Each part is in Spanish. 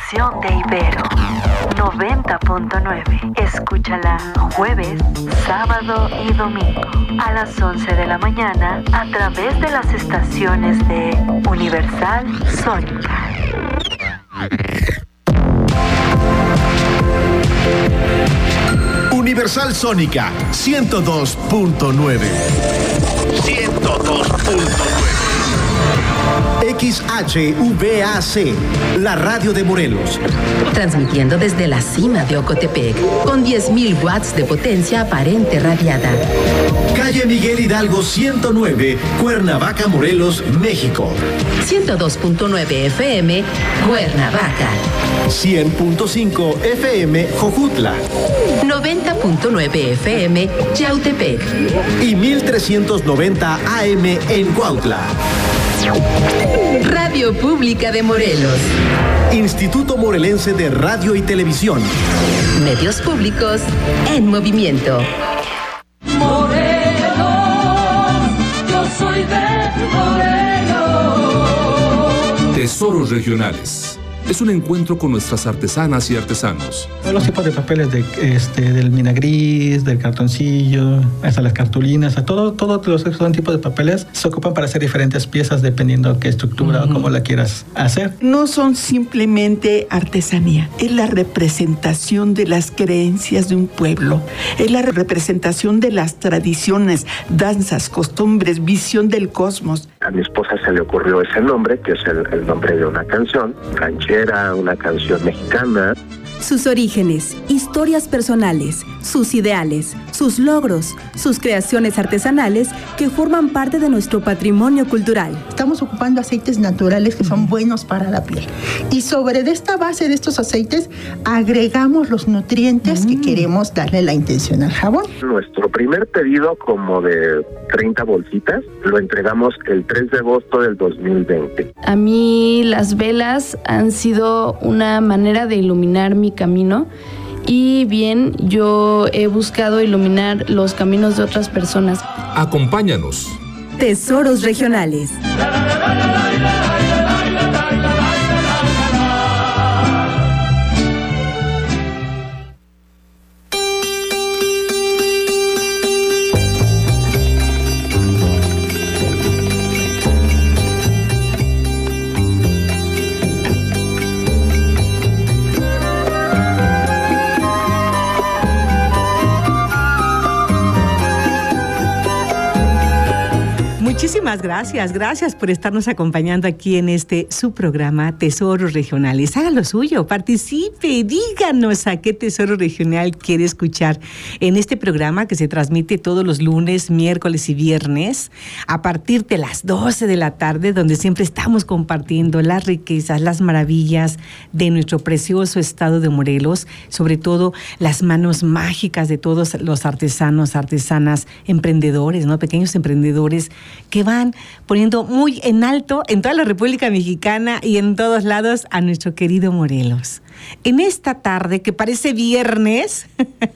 estación de Ibero 90.9. Escúchala jueves, sábado y domingo a las 11 de la mañana a través de las estaciones de Universal Sónica. Universal Sónica 102.9. 102.9. XHVAC, la radio de Morelos. Transmitiendo desde la cima de Ocotepec, con 10.000 watts de potencia aparente radiada. Calle Miguel Hidalgo 109, Cuernavaca, Morelos, México. 102.9 FM, Cuernavaca. 100.5 FM, Jojutla. 90.9 FM, Yautepec. Y 1390 AM en Cuautla. Radio Pública de Morelos. Instituto Morelense de Radio y Televisión. Medios públicos en movimiento. Morelos, yo soy de Morelos. Tesoros regionales. Es un encuentro con nuestras artesanas y artesanos. Todos los tipos de papeles del mina gris, del cartoncillo, hasta las cartulinas, todos los tipos de papeles se ocupan para hacer diferentes piezas dependiendo qué estructura o cómo la quieras hacer. No son simplemente artesanía, es la representación de las creencias de un pueblo, es la representación de las tradiciones, danzas, costumbres, visión del cosmos. A mi esposa se le ocurrió ese nombre, que es el nombre de una canción, ranchera, una canción mexicana. Sus orígenes, historias personales, sus ideales, sus logros, sus creaciones artesanales que forman parte de nuestro patrimonio cultural. Estamos ocupando aceites naturales que son buenos para la piel. Y sobre esta base de estos aceites agregamos los nutrientes que queremos darle la intención al jabón. Nuestro primer pedido, como de 30 bolsitas, lo entregamos el 3 de agosto del 2020. A mí las velas han sido una manera de iluminar mi camino y bien, yo he buscado iluminar los caminos de otras personas. Acompáñanos. Tesoros regionales. Muchísimas gracias por estarnos acompañando aquí en su programa Tesoros Regionales. Haga lo suyo, participe, díganos a qué tesoro regional quiere escuchar en este programa que se transmite todos los lunes, miércoles y viernes a partir de las 12 de la tarde, donde siempre estamos compartiendo las riquezas, las maravillas de nuestro precioso estado de Morelos, sobre todo las manos mágicas de todos los artesanos, artesanas, emprendedores, ¿no? Pequeños emprendedores que van poniendo muy en alto en toda la República Mexicana y en todos lados a nuestro querido Morelos. En esta tarde, que parece viernes,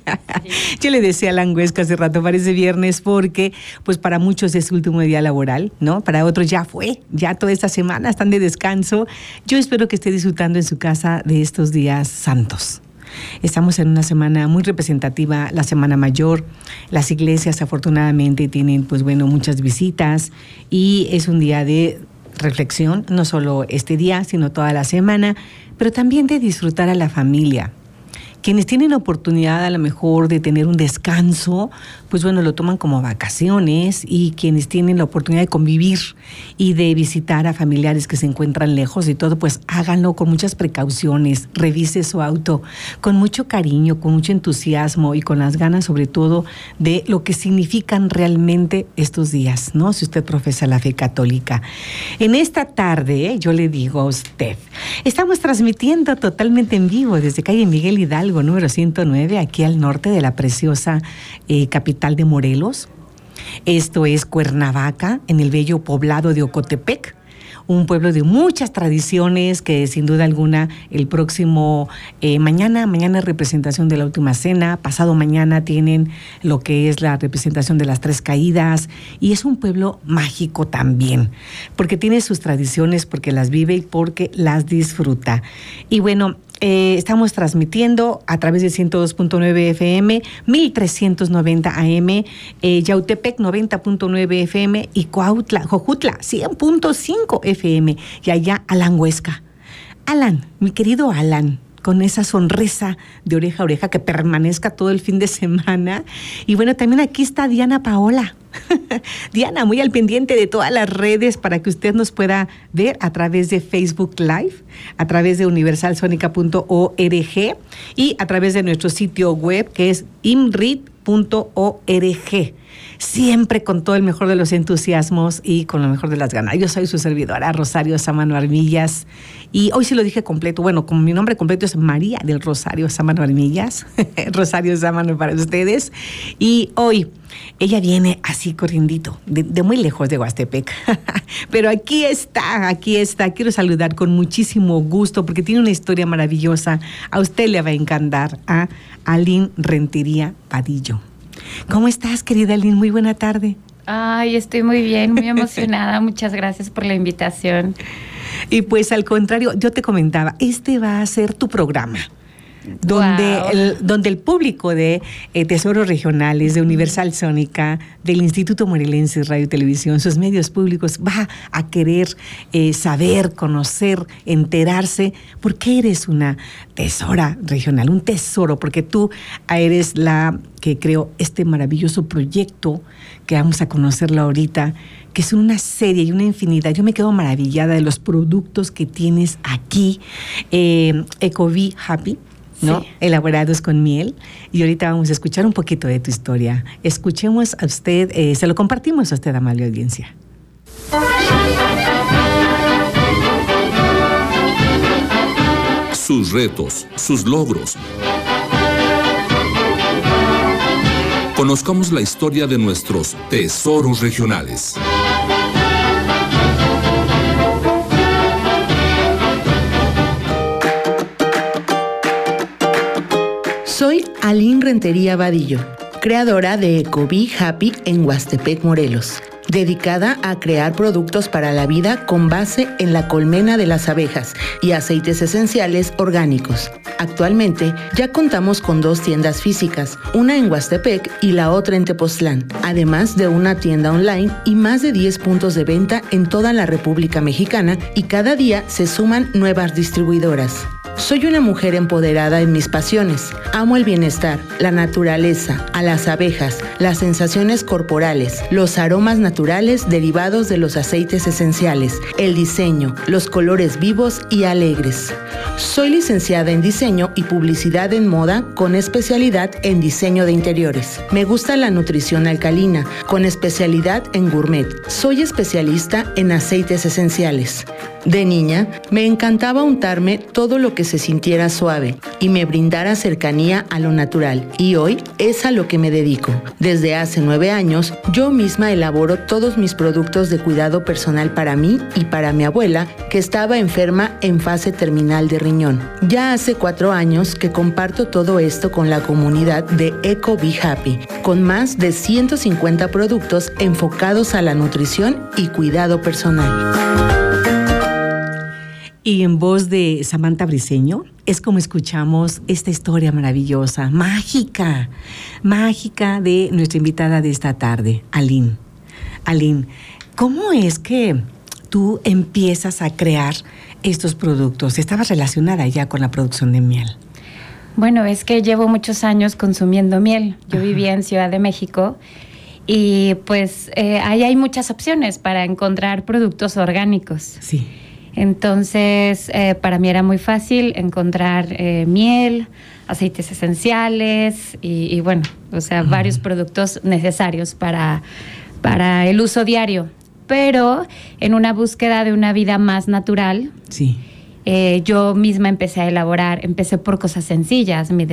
yo le decía a Alan Huesca hace rato, parece viernes porque pues para muchos es su último día laboral, ¿no? Para otros ya fue, ya toda esta semana están de descanso. Yo espero que esté disfrutando en su casa de estos días santos. Estamos en una semana muy representativa, la Semana Mayor. Las iglesias afortunadamente tienen muchas visitas y es un día de reflexión, no solo este día, sino toda la semana, pero también de disfrutar a la familia. Quienes tienen oportunidad a lo mejor de tener un descanso, lo toman como vacaciones, y quienes tienen la oportunidad de convivir y de visitar a familiares que se encuentran lejos y todo, pues háganlo con muchas precauciones, revise su auto con mucho cariño, con mucho entusiasmo y con las ganas sobre todo de lo que significan realmente estos días, ¿no? Si usted profesa la fe católica. En esta tarde, yo le digo a usted, estamos transmitiendo totalmente en vivo desde calle Miguel Hidalgo, número 109, aquí al norte de la preciosa capital de Morelos. Esto es Cuernavaca, en el bello poblado de Ocotepec, un pueblo de muchas tradiciones que sin duda alguna el próximo mañana es representación de la Última Cena, pasado mañana tienen lo que es la representación de las Tres Caídas, y es un pueblo mágico también, porque tiene sus tradiciones, porque las vive y porque las disfruta. Y bueno, estamos transmitiendo a través de 102.9 FM, 1390 AM, Yautepec 90.9 FM y Jojutla 100.5 FM. Y allá Alan Huesca. Alan, mi querido Alan, con esa sonrisa de oreja a oreja, que permanezca todo el fin de semana. Y bueno, también aquí está Diana Paola. Diana, muy al pendiente de todas las redes para que usted nos pueda ver a través de Facebook Live, a través de universalsonica.org y a través de nuestro sitio web que es imrit.org. Siempre con todo el mejor de los entusiasmos y con lo mejor de las ganas. Yo soy su servidora, Rosario Sámano Armillas, y hoy sí lo dije completo. Bueno, como mi nombre completo es María del Rosario Sámano Armillas, Rosario Sámano para ustedes, y hoy ella viene así corriendito, de muy lejos de Huastepec, pero aquí está. Quiero saludar con muchísimo gusto porque tiene una historia maravillosa. A usted le va a encantar, a Aline Rentería Vadillo. ¿Cómo estás, querida Aline? Muy buena tarde. Ay, estoy muy bien, muy emocionada. Muchas gracias por la invitación. Y pues al contrario, yo te comentaba, este va a ser tu programa. Donde el público de Tesoros Regionales, de Universal Sónica, del Instituto Morelense de Radio y Televisión, sus medios públicos, va a querer saber, conocer, enterarse, por qué eres una tesora regional, un tesoro, porque tú eres la que creó este maravilloso proyecto que vamos a conocerlo ahorita, que es una serie y una infinidad. Yo me quedo maravillada de los productos que tienes aquí, Ecobee Happy, ¿no? Sí. Elaborados con miel. Y ahorita vamos a escuchar un poquito de tu historia. Escuchemos a usted, se lo compartimos a usted, amable audiencia. Sus retos, sus logros. Conozcamos la historia de nuestros tesoros regionales. Soy Aline Rentería Vadillo, creadora de Ecobee Happy en Huastepec, Morelos, dedicada a crear productos para la vida con base en la colmena de las abejas y aceites esenciales orgánicos. Actualmente ya contamos con 2 tiendas físicas, una en Huastepec y la otra en Tepoztlán, además de una tienda online y más de 10 puntos de venta en toda la República Mexicana, y cada día se suman nuevas distribuidoras. Soy una mujer empoderada en mis pasiones. Amo el bienestar, la naturaleza, a las abejas, las sensaciones corporales, los aromas naturales derivados de los aceites esenciales, el diseño, los colores vivos y alegres. Soy licenciada en diseño y publicidad en moda con especialidad en diseño de interiores. Me gusta la nutrición alcalina con especialidad en gourmet. Soy especialista en aceites esenciales. De niña, me encantaba untarme todo lo que se sintiera suave y me brindara cercanía a lo natural, y hoy es a lo que me dedico. Desde hace 9 años, yo misma elaboro todos mis productos de cuidado personal para mí y para mi abuela, que estaba enferma en fase terminal de riñón. Ya hace 4 años que comparto todo esto con la comunidad de Ecobee Happy, con más de 150 productos enfocados a la nutrición y cuidado personal. Y en voz de Samantha Briceño es como escuchamos esta historia maravillosa, mágica de nuestra invitada de esta tarde, Aline. Aline, ¿cómo es que tú empiezas a crear estos productos? ¿Estabas relacionada ya con la producción de miel? Bueno, es que llevo muchos años consumiendo miel. Yo vivía en Ciudad de México y pues ahí hay muchas opciones para encontrar productos orgánicos. Sí. Entonces, para mí era muy fácil encontrar miel, aceites esenciales y bueno, o sea, varios productos necesarios para el uso diario. Pero en una búsqueda de una vida más natural, sí. Yo misma empecé por cosas sencillas, mi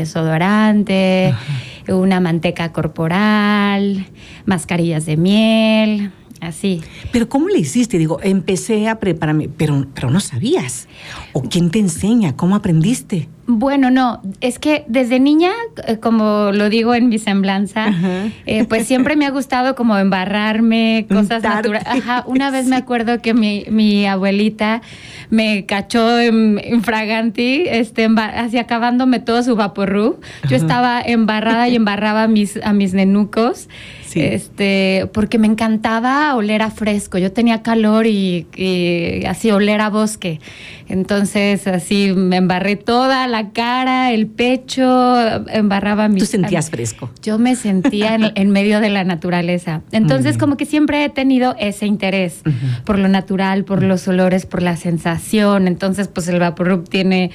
desodorante, una manteca corporal, mascarillas de miel. Así. Pero ¿cómo le hiciste? Digo, empecé a prepararme, pero no sabías. ¿O quién te enseña? ¿Cómo aprendiste? Bueno, no, es que desde niña, como lo digo en mi semblanza, pues siempre me ha gustado como embarrarme, cosas naturales. Ajá, una vez me acuerdo que mi abuelita me cachó en fraganti, así acabándome todo su vaporru. Yo estaba embarrada y embarraba a mis nenucos. Sí. Porque me encantaba oler a fresco. Yo tenía calor y así oler a bosque. Entonces así me embarré toda la cara, el pecho, embarraba mis... ¿Tú sentías fresco? Yo me sentía en medio de la naturaleza. Entonces como que siempre he tenido ese interés por lo natural, por los olores, por la sensación. Entonces pues el Vaporub tiene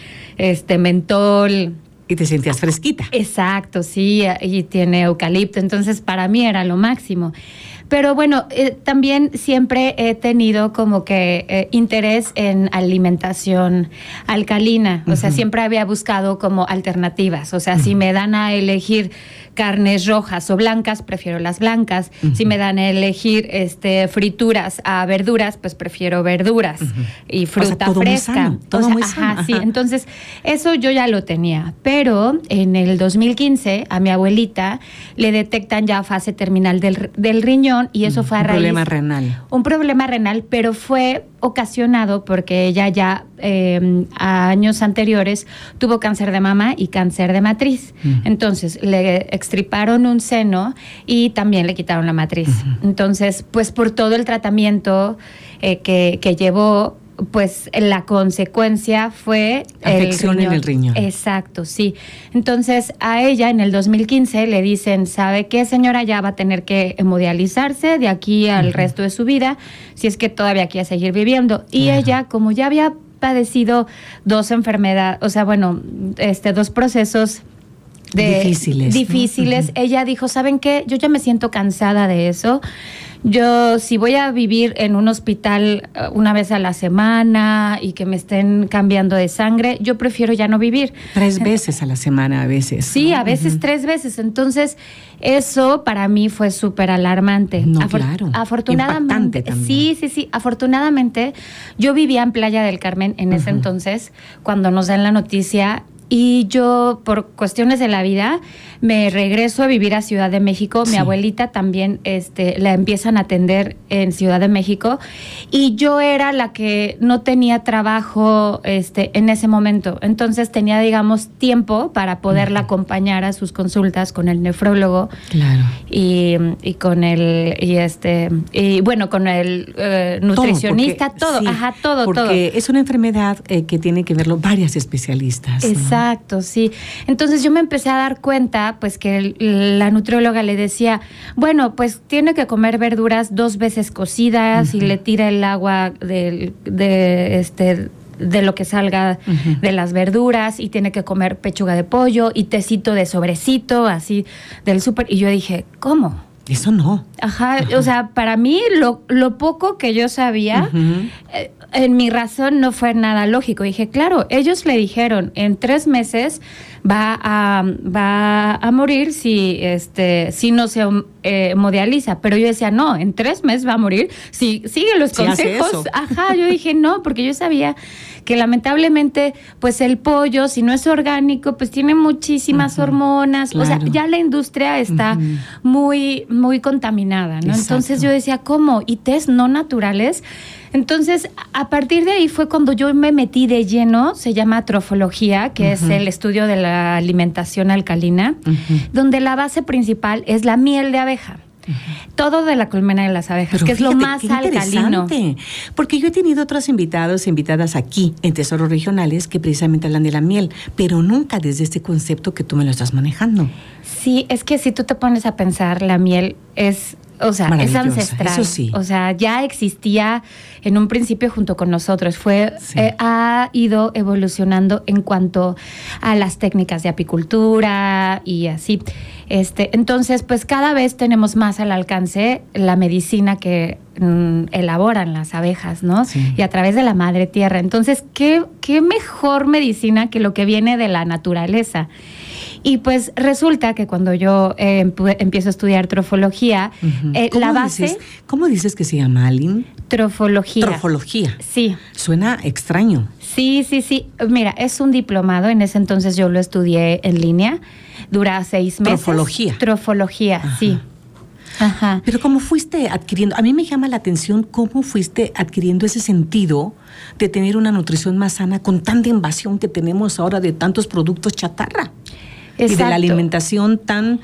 mentol... Y te sentías fresquita. Exacto, sí, y tiene eucalipto, entonces para mí era lo máximo. Pero bueno, también siempre he tenido como que interés en alimentación alcalina, o sea, siempre había buscado como alternativas, o sea, si me dan a elegir carnes rojas o blancas, prefiero las blancas. Si me dan a elegir frituras a verduras, pues prefiero verduras y fruta todo fresca. Muy sano, todo muy sano. Ajá, sí. Entonces, eso yo ya lo tenía. Pero en el 2015 a mi abuelita le detectan ya fase terminal del riñón y eso fue a raíz... Un problema renal. Un problema renal, pero fue ocasionado porque ella ya a años anteriores tuvo cáncer de mama y cáncer de matriz. Entonces le extirparon un seno y también le quitaron la matriz. Entonces, pues por todo el tratamiento que llevó, pues la consecuencia fue afección en el riñón. Exacto, sí. Entonces a ella en el 2015 le dicen, ¿sabe qué, señora? Ya va a tener que hemodializarse de aquí al resto de su vida, si es que todavía quiere seguir viviendo. Y ella, como ya había padecido dos enfermedades, o sea, bueno, dos procesos difíciles. Ella dijo, ¿saben qué? Yo ya me siento cansada de eso. Yo, si voy a vivir en un hospital una vez a la semana y que me estén cambiando de sangre, yo prefiero ya no vivir. 3 veces a la semana a veces. Sí, a veces 3 veces. Entonces, eso para mí fue súper alarmante. No, claro. Afortunadamente. Impactante también. Sí. Afortunadamente, yo vivía en Playa del Carmen en ese entonces, cuando nos dan la noticia. Y yo, por cuestiones de la vida, me regreso a vivir a Ciudad de México. Mi abuelita también la empiezan a atender en Ciudad de México. Y yo era la que no tenía trabajo en ese momento. Entonces tenía, digamos, tiempo para poderla acompañar a sus consultas con el nefrólogo. Claro. Y con el... Y bueno, con el nutricionista, todo. Todo. Porque es una enfermedad que tiene que verlo varias especialistas. Exacto, sí. Entonces yo me empecé a dar cuenta, pues que la nutrióloga le decía, bueno, pues tiene que comer verduras 2 veces cocidas y le tira el agua de lo que salga de las verduras y tiene que comer pechuga de pollo y tecito de sobrecito, así del súper. Y yo dije, ¿cómo? Eso no. Ajá. O sea, para mí lo poco que yo sabía, en mi razón no fue nada lógico. Dije, claro, ellos le dijeron, en 3 meses va a morir si no se hemodializa. Pero yo decía, no, en 3 meses va a morir si sigue los consejos. Ajá, yo dije, no, porque yo sabía que lamentablemente, pues el pollo, si no es orgánico, pues tiene muchísimas hormonas. Claro. O sea, ya la industria está muy, muy contaminada, ¿no? Exacto. Entonces yo decía, ¿cómo? ¿Y test no naturales? Entonces, a partir de ahí fue cuando yo me metí de lleno, se llama trofología, que es el estudio de la alimentación alcalina, donde la base principal es la miel de abeja. Todo de la colmena de las abejas. Pero que fíjate, es lo más alcalino. Porque yo he tenido otros invitados e invitadas aquí en Tesoros Regionales que precisamente hablan de la miel, pero nunca desde este concepto que tú me lo estás manejando. Sí, es que si tú te pones a pensar, la miel es... O sea, es ancestral. Eso sí. O sea, ya existía en un principio junto con nosotros. Ha ido evolucionando en cuanto a las técnicas de apicultura y así. Entonces, pues cada vez tenemos más al alcance la medicina que elaboran las abejas, ¿no? Sí. Y a través de la madre tierra. Entonces, ¿qué mejor medicina que lo que viene de la naturaleza? Y pues resulta que cuando yo empiezo a estudiar trofología, la base... ¿Cómo dices que se llama, Aline? Trofología. Trofología. Sí. Suena extraño. Sí. Mira, es un diplomado. En ese entonces yo lo estudié en línea. Dura 6 meses. Trofología, ajá. Sí. Ajá. Pero ¿cómo fuiste adquiriendo? A mí me llama la atención cómo fuiste adquiriendo ese sentido de tener una nutrición más sana con tanta invasión que tenemos ahora de tantos productos chatarra. Exacto. Y de la alimentación tan,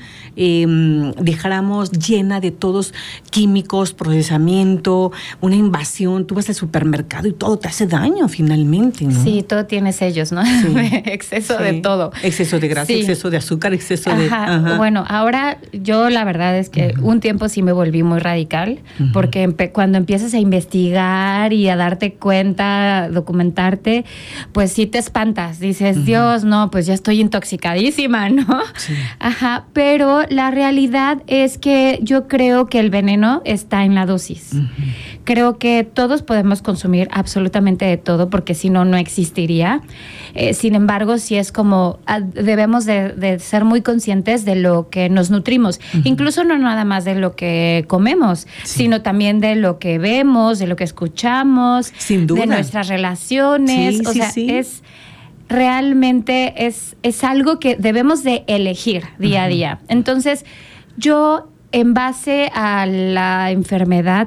dijéramos, llena de todos químicos, procesamiento, una invasión. Tú vas al supermercado y todo te hace daño finalmente, ¿no? Sí, todo tiene sellos, ¿no? Sí. Exceso de todo. Exceso de grasa, exceso de azúcar, exceso de... Ajá. Bueno, ahora yo la verdad es que un tiempo sí me volví muy radical, porque cuando empiezas a investigar y a darte cuenta, documentarte, pues sí te espantas. Dices, Dios, no, pues ya estoy intoxicadísima, ¿no? Sí. Ajá, pero la realidad es que yo creo que el veneno está en la dosis. Creo que todos podemos consumir absolutamente de todo, porque si no, no existiría. Sin embargo, sí es como, debemos de ser muy conscientes de lo que nos nutrimos. Incluso no nada más de lo que comemos, sino también de lo que vemos, de lo que escuchamos, sin duda, de nuestras relaciones. Es... Realmente es algo que debemos de elegir día a día. Entonces, yo, en base a la enfermedad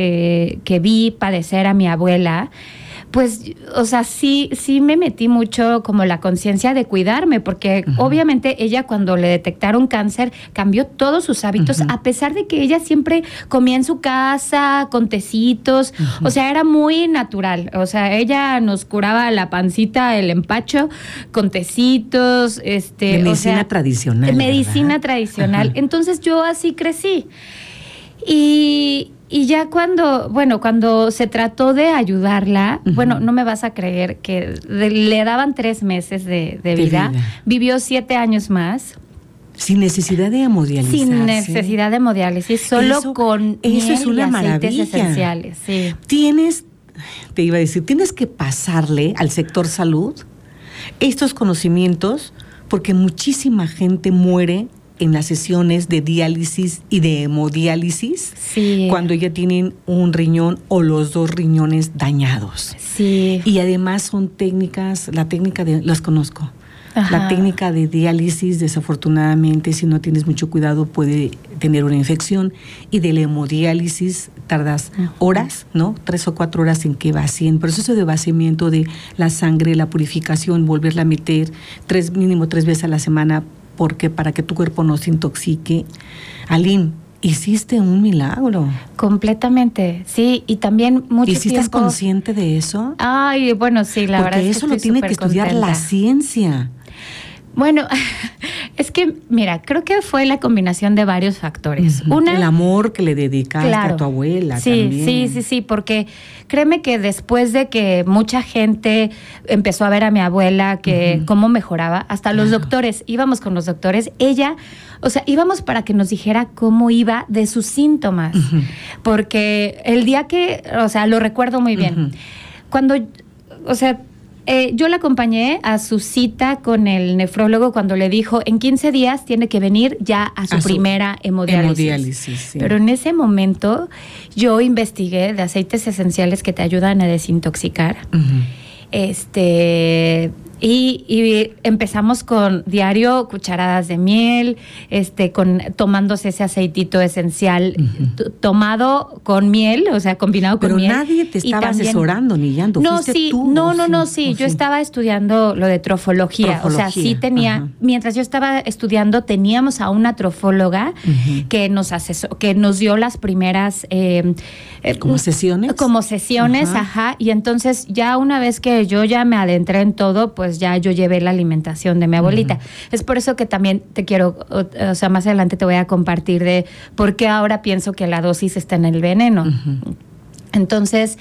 que vi padecer a mi abuela, pues, o sea, sí me metí mucho como la conciencia de cuidarme, porque obviamente ella, cuando le detectaron cáncer, cambió todos sus hábitos, a pesar de que ella siempre comía en su casa con tecitos, o sea, era muy natural. O sea, ella nos curaba la pancita, el empacho con tecitos, de medicina tradicional. Medicina tradicional. Entonces yo así crecí. Y ya cuando se trató de ayudarla, bueno, no me vas a creer que le daban 3 meses de vida. Vivió 7 años más. Sin necesidad de hemodiálisis. Sin necesidad de hemodiálisis, solo con eso es una maravilla. Esenciales. Sí. Tienes que pasarle al sector salud estos conocimientos, porque muchísima gente muere en las sesiones de diálisis y de hemodiálisis, cuando ya tienen un riñón o los 2 riñones dañados. Sí. Y además son técnicas, las conozco. La técnica de diálisis, desafortunadamente, si no tienes mucho cuidado, puede tener una infección. Y de la hemodiálisis tardas horas, ¿no? 3 o 4 horas en que vacíen. El proceso de vaciamiento de la sangre, la purificación, volverla a meter mínimo 3 veces a la semana, porque para que tu cuerpo no se intoxique. Aline, hiciste un milagro. Completamente, sí, y también mucho tiempo... ¿Y si estás consciente de eso? Ay, bueno, sí, la verdad es que porque eso lo tiene que estudiar la ciencia. Bueno, es que, mira, creo que fue la combinación de varios factores. El amor que le dedicaste a tu abuela también. Sí, porque créeme que después de que mucha gente empezó a ver a mi abuela que cómo mejoraba, hasta los doctores, íbamos con los doctores, ella, o sea, íbamos para que nos dijera cómo iba de sus síntomas, porque el día que, o sea, lo recuerdo muy bien, cuando, o sea, yo la acompañé a su cita con el nefrólogo cuando le dijo, en 15 días tiene que venir ya a su primera hemodiálisis. Sí. Pero en ese momento yo investigué de aceites esenciales que te ayudan a desintoxicar. Y empezamos con diario cucharadas de miel, tomándose ese aceitito esencial tomado con miel, o sea, combinado con miel. Pero nadie te estaba asesorando ni guiando. No, yo estaba estudiando lo de trofología. O sea, sí tenía, mientras yo estaba estudiando, teníamos a una trofóloga que nos dio las primeras ¿como sesiones? Como sesiones, y entonces ya una vez que yo ya me adentré en todo, pues ya yo llevé la alimentación de mi abuelita. Es por eso que también te quiero, o sea, más adelante te voy a compartir de por qué ahora pienso que la dosis está en el veneno. Entonces,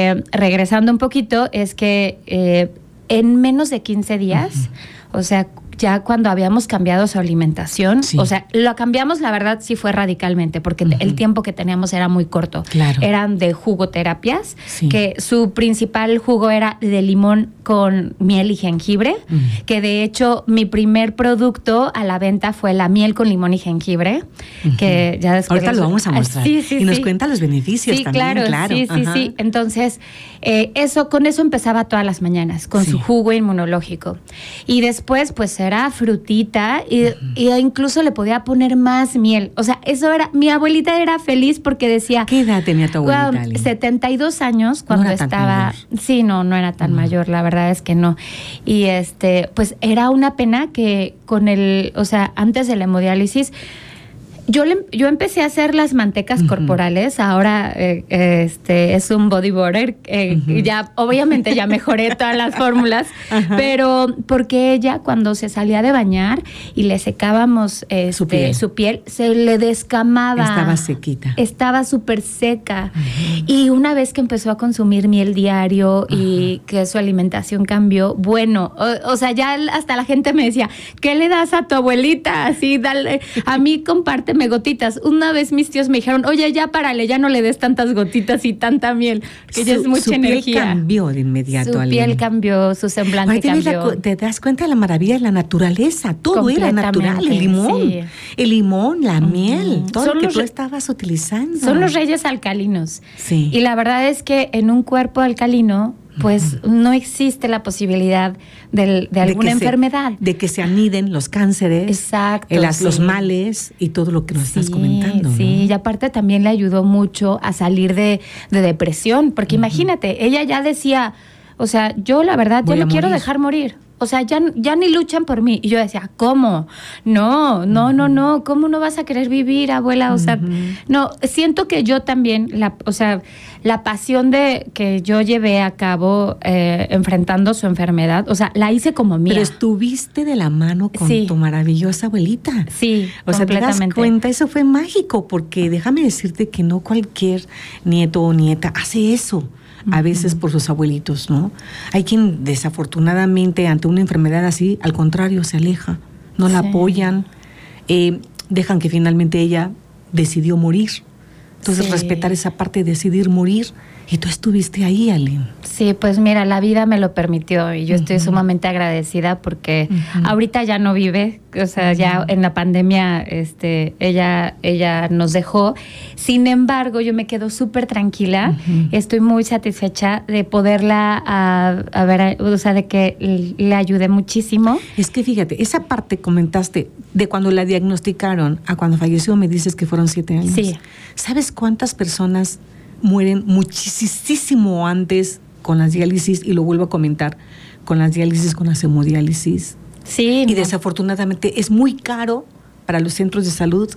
regresando un poquito, es que en menos de 15 días, o sea, ya cuando habíamos cambiado su alimentación, o sea, lo cambiamos, la verdad, sí fue radicalmente, porque el tiempo que teníamos era muy corto. Claro. Eran de jugoterapias, que su principal jugo era de limón con miel y jengibre, que de hecho mi primer producto a la venta fue la miel con limón y jengibre, que ya después... Ahorita lo vamos a mostrar. Y nos cuenta los beneficios también, claro. Sí. Entonces, con eso empezaba todas las mañanas, con su jugo inmunológico. Y después, pues, era frutita y incluso le podía poner más miel. O sea, eso era... Mi abuelita era feliz porque decía... ¿Qué edad tenía tu abuelita, Ale? 72 años cuando no era estaba... Sí, no era tan mayor, la verdad es que no. Y pues era una pena que con antes de la hemodiálisis, yo empecé a hacer las mantecas corporales. Ahora es un body butter. Ya, obviamente, ya mejoré todas las fórmulas. Pero porque ella, cuando se salía de bañar y le secábamos su piel, se le descamaba. Estaba sequita. Estaba súper seca. Y una vez que empezó a consumir miel diario y que su alimentación cambió, bueno, o sea, ya hasta la gente me decía, ¿qué le das a tu abuelita? Así, dale, a mí compárteme gotitas. Una vez mis tíos me dijeron, oye, ya párale, ya no le des tantas gotitas y tanta miel, que ya es mucha energía. Su piel cambió de inmediato. Su piel cambió, su semblante cambió. Te das cuenta de la maravilla de la naturaleza. Todo era natural. El limón, la miel, todo lo que tú estabas utilizando. Son los reyes alcalinos. Sí. Y la verdad es que en un cuerpo alcalino, pues no existe la posibilidad de alguna enfermedad. De que se aniden los cánceres. Exacto. Los males y todo lo que nos estás comentando. Sí, y aparte también le ayudó mucho a salir de depresión, porque imagínate, ella ya decía, o sea, yo la verdad ya me quiero dejar morir. O sea, ya ni luchan por mí. Y yo decía, ¿cómo? No, ¿cómo no vas a querer vivir, abuela? O sea, no, siento que yo también, la pasión que yo llevé a cabo enfrentando su enfermedad, o sea, la hice como mía. Pero estuviste de la mano con tu maravillosa abuelita. Sí, o sea, te das cuenta, eso fue mágico, porque déjame decirte que no cualquier nieto o nieta hace eso. A veces por sus abuelitos, ¿no? Hay quien desafortunadamente ante una enfermedad así, al contrario, se aleja, no la apoyan, dejan que finalmente ella decidió morir. Entonces respetar esa parte de decidir morir. Y tú estuviste ahí, Aline. Sí, pues mira, la vida me lo permitió y yo estoy sumamente agradecida porque ahorita ya no vive, o sea, ya en la pandemia ella nos dejó. Sin embargo, yo me quedo súper tranquila, estoy muy satisfecha de poderla ver, o sea, de que le ayudé muchísimo. Es que fíjate, esa parte comentaste de cuando la diagnosticaron a cuando falleció, me dices que fueron 7 años. Sí. ¿Sabes cuántas personas mueren muchísimo antes con las diálisis? Y lo vuelvo a comentar, con las diálisis, con las hemodiálisis. Sí. Y desafortunadamente es muy caro para los centros de salud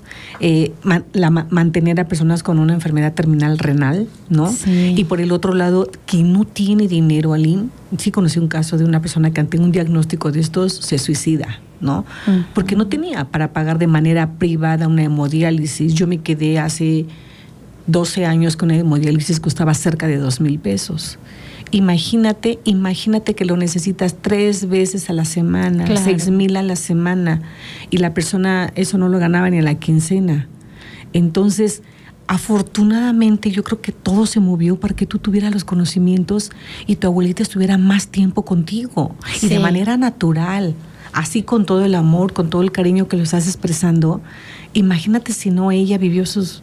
mantener a personas con una enfermedad terminal renal, ¿no? Sí. Y por el otro lado, quien no tiene dinero, Aline, sí conocí un caso de una persona que ante un diagnóstico de estos se suicida, ¿no? Porque no tenía para pagar de manera privada una hemodiálisis. Yo me quedé hace 12 años con una hemodiálisis, costaba cerca de 2,000 pesos. Imagínate que lo necesitas 3 veces a la semana, 6,000 a la semana, y la persona eso no lo ganaba ni a la quincena. Entonces, afortunadamente yo creo que todo se movió para que tú tuvieras los conocimientos y tu abuelita estuviera más tiempo contigo, y de manera natural, así con todo el amor, con todo el cariño que lo estás expresando. Imagínate si no, ella vivió sus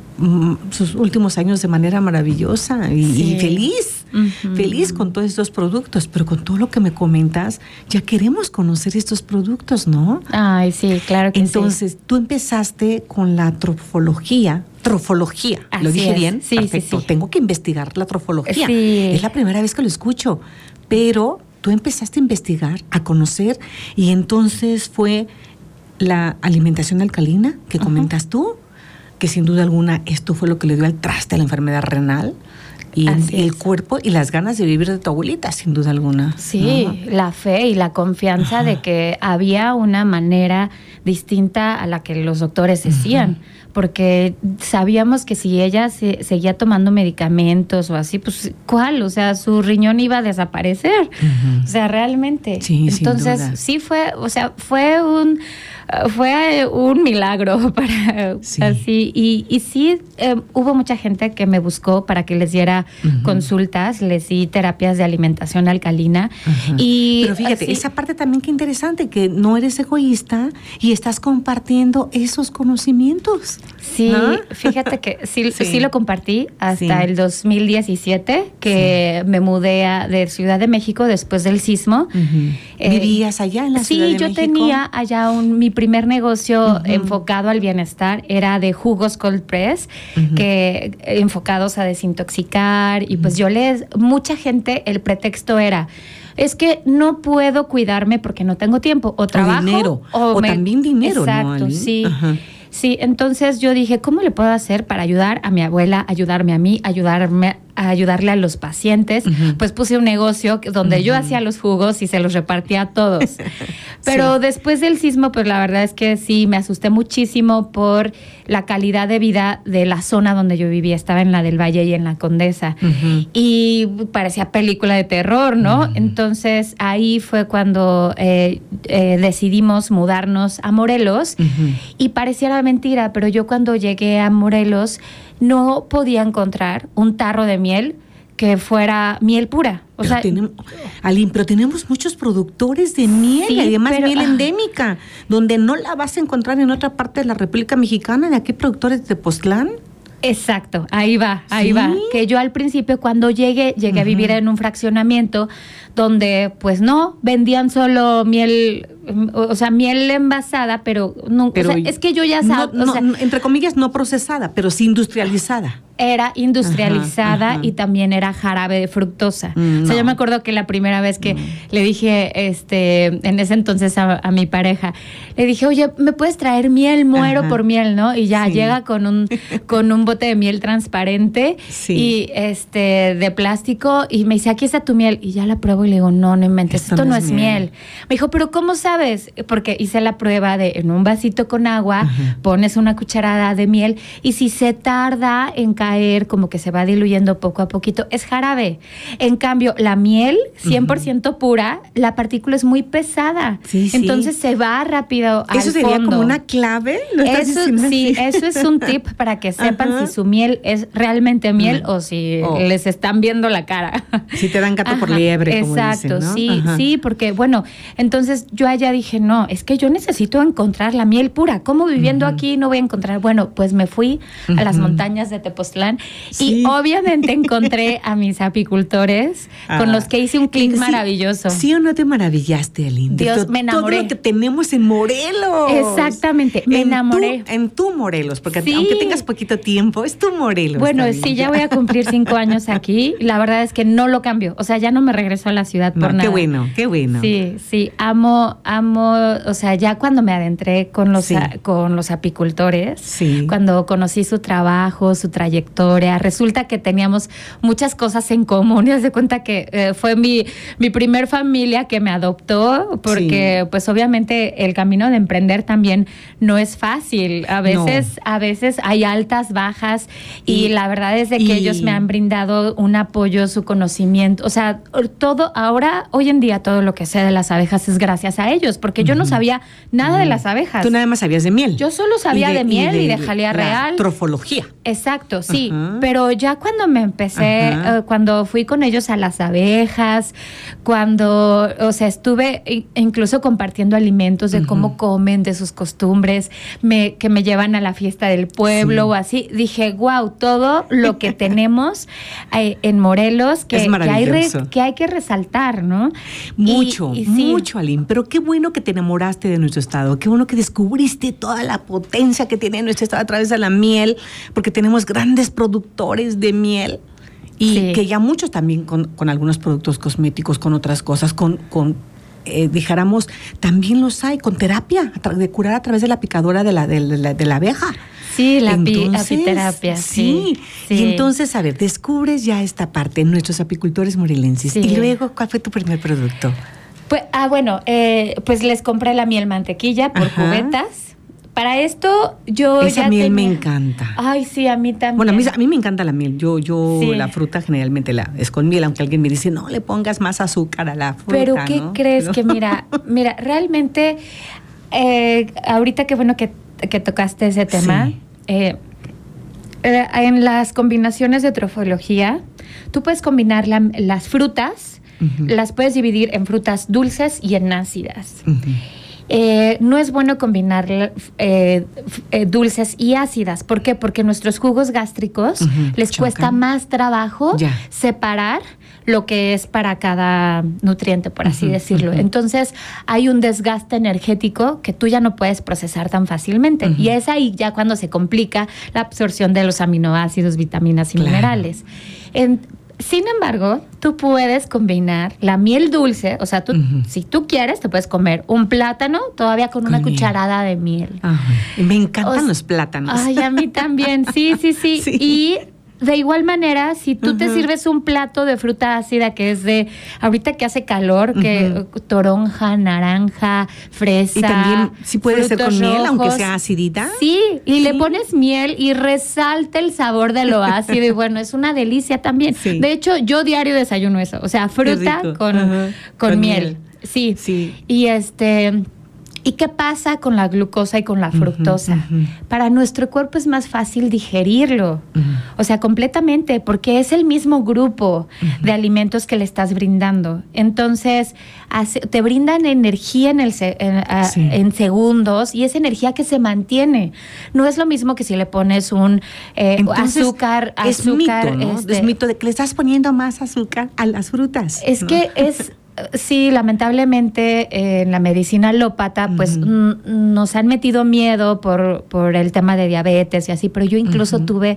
últimos años de manera maravillosa y feliz, feliz con todos estos productos, pero con todo lo que me comentas, ya queremos conocer estos productos, ¿no? Ay, sí, claro que Entonces, tú empezaste con la trofología. ¿Lo dije bien? Sí, perfecto. Sí. Tengo que investigar la trofología. Sí. Es la primera vez que lo escucho, pero tú empezaste a investigar, a conocer, y entonces fue la alimentación alcalina que comentas tú, que sin duda alguna esto fue lo que le dio al traste a la enfermedad renal y el cuerpo y las ganas de vivir de tu abuelita, sin duda alguna. Sí, la fe y la confianza de que había una manera distinta a la que los doctores decían, porque sabíamos que si ella seguía tomando medicamentos o así, pues ¿cuál? O sea, su riñón iba a desaparecer. O sea, realmente. Sí, entonces, sin duda. sí fue un milagro para así. Y sí, hubo mucha gente que me buscó para que les diera consultas, les di terapias de alimentación alcalina. Pero fíjate, esa parte también que interesante, que no eres egoísta y estás compartiendo esos conocimientos. Sí, ¿no? Fíjate que sí lo compartí hasta el 2017, que me mudé de Ciudad de México después del sismo. ¿Vivías allá en la Ciudad de México? Sí, yo tenía allá mi primer negocio enfocado al bienestar, era de jugos cold press, que enfocados a desintoxicar, y pues mucha gente, el pretexto era: es que no puedo cuidarme porque no tengo tiempo, o trabajo, dinero, también dinero. Exacto, ¿no, sí. Sí, entonces yo dije, ¿cómo le puedo hacer para ayudar a mi abuela, ayudarme a mí, a ayudarle a los pacientes? Pues puse un negocio donde yo hacía los jugos y se los repartía a todos. Pero después del sismo, pues la verdad es que sí, me asusté muchísimo por la calidad de vida de la zona donde yo vivía. Estaba en la del Valle y en la Condesa. Y parecía película de terror, ¿no? Entonces ahí fue cuando decidimos mudarnos a Morelos. Y pareciera mentira, pero yo cuando llegué a Morelos no podía encontrar un tarro de miel que fuera miel pura. Pero tenemos muchos productores de miel, y además miel endémica, donde no la vas a encontrar en otra parte de la República Mexicana. De aquí, productores de Tepoztlán. Exacto, ahí va. Que yo al principio, cuando llegué a vivir en un fraccionamiento donde pues no vendían solo miel, o sea, miel envasada, pero no, o sea, es que yo ya sabía, entre comillas, no procesada, pero sí industrializada. Era industrializada y también era jarabe de fructosa. O sea, yo me acuerdo que la primera vez que le dije, en ese entonces a mi pareja, le dije, oye, ¿me puedes traer miel? Muero por miel, ¿no? Y ya llega con un bote de miel transparente y de plástico, y me dice, aquí está tu miel. Y ya la pruebo y le digo, no inventes, esto no es miel. Me dijo, ¿pero cómo sabes? Porque hice la prueba en un vasito con agua, pones una cucharada de miel, y si se tarda en caer, como que se va diluyendo poco a poquito, es jarabe. En cambio, la miel, 100% pura, la partícula es muy pesada. Entonces se va rápido al fondo. ¿Eso sería como una clave? Eso es un tip para que sepan si su miel es realmente miel o si les están viendo la cara. Si te dan gato por liebre, como exacto, dicen, ¿no? sí, porque bueno, entonces yo allá dije, no, es que yo necesito encontrar la miel pura. ¿Cómo viviendo aquí no voy a encontrar? Bueno, pues me fui a las montañas de Tepoztlán y obviamente encontré a mis apicultores con los que hice un clic maravilloso. ¿Sí o no te maravillaste, Aline? Dios, me enamoré. Todo lo que tenemos en Morelos. Exactamente, me enamoré. En tu Morelos, porque aunque tengas poquito tiempo, es tu Morelos. Bueno, sí, ya voy a cumplir 5 años aquí. La verdad es que no lo cambio. O sea, ya no me regreso a la ciudad por nada. Qué bueno. Sí, amo, o sea, ya cuando me adentré con los apicultores, cuando conocí su trabajo, su trayectoria, resulta que teníamos muchas cosas en común. Y haz de cuenta que fue mi primer familia que me adoptó, porque pues obviamente el camino de emprender también no es fácil. A veces hay altas, bajas, y la verdad es de que ellos me han brindado un apoyo, su conocimiento. O sea, hoy en día todo lo que sé de las abejas es gracias a ellos, porque yo no sabía nada de las abejas. Tú nada más sabías de miel. Yo solo sabía de miel y de jalea real. Trofología. Exacto, sí. Pero ya cuando me empecé, cuando fui con ellos a las abejas, estuve incluso compartiendo alimentos de cómo comen, de sus costumbres, que me llevan a la fiesta del pueblo o así, dije, wow, todo lo que tenemos en Morelos que hay que resaltar, ¿no? Mucho, Aline. Pero qué bueno que te enamoraste de nuestro estado, qué bueno que descubriste toda la potencia que tiene nuestro estado a través de la miel, porque tenemos grandes productores de miel y que ya muchos también con algunos productos cosméticos, con otras cosas, dijéramos, también los hay con terapia de curar a través de la picadora de la abeja. Sí, la apiterapia. Sí. Y entonces, a ver, descubres ya esta parte en nuestros apicultores morelenses. Y luego, ¿cuál fue tu primer producto? Pues, pues les compré la miel mantequilla por cubetas. Para esto yo Esa ya miel me tenía- encanta. Ay, sí, a mí también. Bueno, a mí me encanta la miel. Yo Sí. la fruta generalmente es con miel, aunque alguien me dice, no le pongas más azúcar a la fruta. Pero ¿qué ¿no? crees? Pero- Que mira, realmente, ahorita qué bueno que tocaste ese tema. Sí. En las combinaciones de trofología, tú puedes combinar las frutas, las puedes dividir en frutas dulces y en ácidas. No es bueno combinar dulces y ácidas. ¿Por qué? Porque nuestros jugos gástricos les cuesta más trabajo separar lo que es para cada nutriente, por así decirlo. Entonces, hay un desgaste energético que tú ya no puedes procesar tan fácilmente. Y es ahí ya cuando se complica la absorción de los aminoácidos, vitaminas y minerales. Sin embargo, tú puedes combinar la miel dulce, o sea, tú, si tú quieres, te puedes comer un plátano todavía con una cucharada de miel. Me encantan los plátanos. Ay, a mí también, sí. Y de igual manera, si tú te sirves un plato de fruta ácida que es de, ahorita que hace calor, que toronja, naranja, fresa. Y también, si puede ser frutos con miel, aunque rojos. sea acidita. Sí, y le pones miel y resalta el sabor de lo ácido y bueno, es una delicia también. De hecho, yo diario desayuno eso, o sea, fruta rico. con miel. Sí. Y ¿y qué pasa con la glucosa y con la fructosa? Para nuestro cuerpo es más fácil digerirlo, o sea, completamente, porque es el mismo grupo de alimentos que le estás brindando. Entonces, te brindan energía en segundos y es energía que se mantiene. No es lo mismo que si le pones un azúcar. Es mito, ¿no? Es mito de que le estás poniendo más azúcar a las frutas. Es que es... Sí, lamentablemente en la medicina alópata pues nos han metido miedo por el tema de diabetes y así, pero yo incluso tuve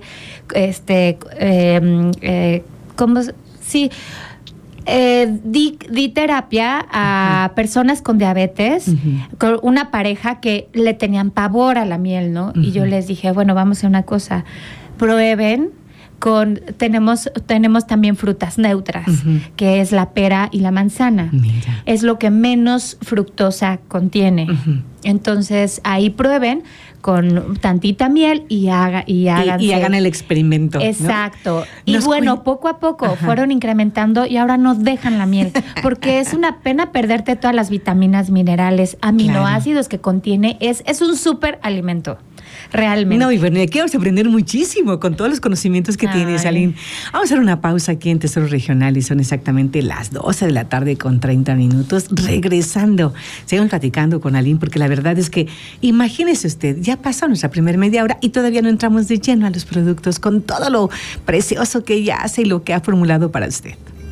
di terapia a personas con diabetes, con una pareja que le tenían pavor a la miel, ¿no? Y yo les dije, bueno, vamos a hacer una cosa, prueben. Tenemos también frutas neutras, que es la pera y la manzana. Mira. Es lo que menos fructosa contiene. Entonces, ahí prueben con tantita miel y hagan el experimento. Exacto. ¿No? Y bueno, poco a poco fueron incrementando y ahora no dejan la miel, porque es una pena perderte todas las vitaminas, minerales, aminoácidos que contiene. Es un súper alimento. Realmente. No, y bueno, aquí vamos a aprender muchísimo con todos los conocimientos que tienes, Aline. Vamos a hacer una pausa aquí en Tesoro Regional y son exactamente las 12 de la tarde con 30 minutos. Regresando, seguimos platicando con Aline porque la verdad es que, imagínese usted, ya pasó nuestra primera media hora y todavía no entramos de lleno a los productos con todo lo precioso que ella hace y lo que ha formulado para usted.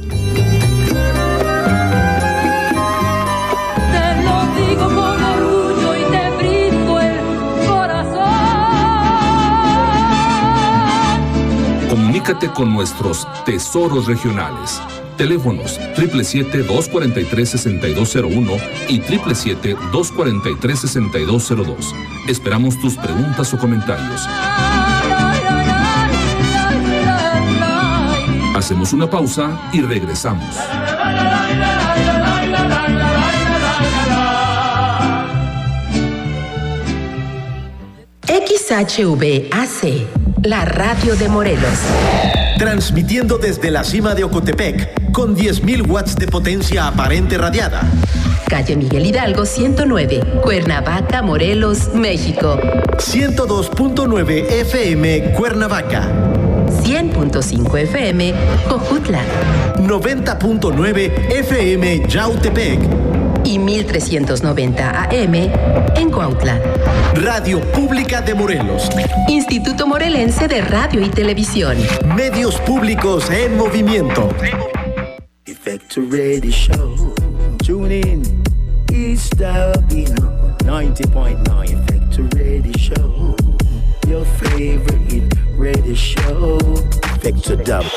Te lo digo con orgullo y te brindo el corazón. Comunícate con nuestros tesoros regionales. Teléfonos 777-243-6201 y 777-243-6202. Esperamos tus preguntas o comentarios. Hacemos una pausa y regresamos. XHVAC, la radio de Morelos. Transmitiendo desde la cima de Ocotepec, con 10.000 watts de potencia aparente radiada. Calle Miguel Hidalgo 109, Cuernavaca, Morelos, México. 102.9 FM, Cuernavaca. 100.5 FM, Cojutla. 90.9 FM, Yautepec. Y 1390 AM en Cuautla. Radio Pública de Morelos. Instituto Morelense de Radio y Televisión. Medios públicos en movimiento. Effect Radio Show. Tune in. East Albino 90.9 Effect Radio Show. Your favorite radio show. Effect Dub.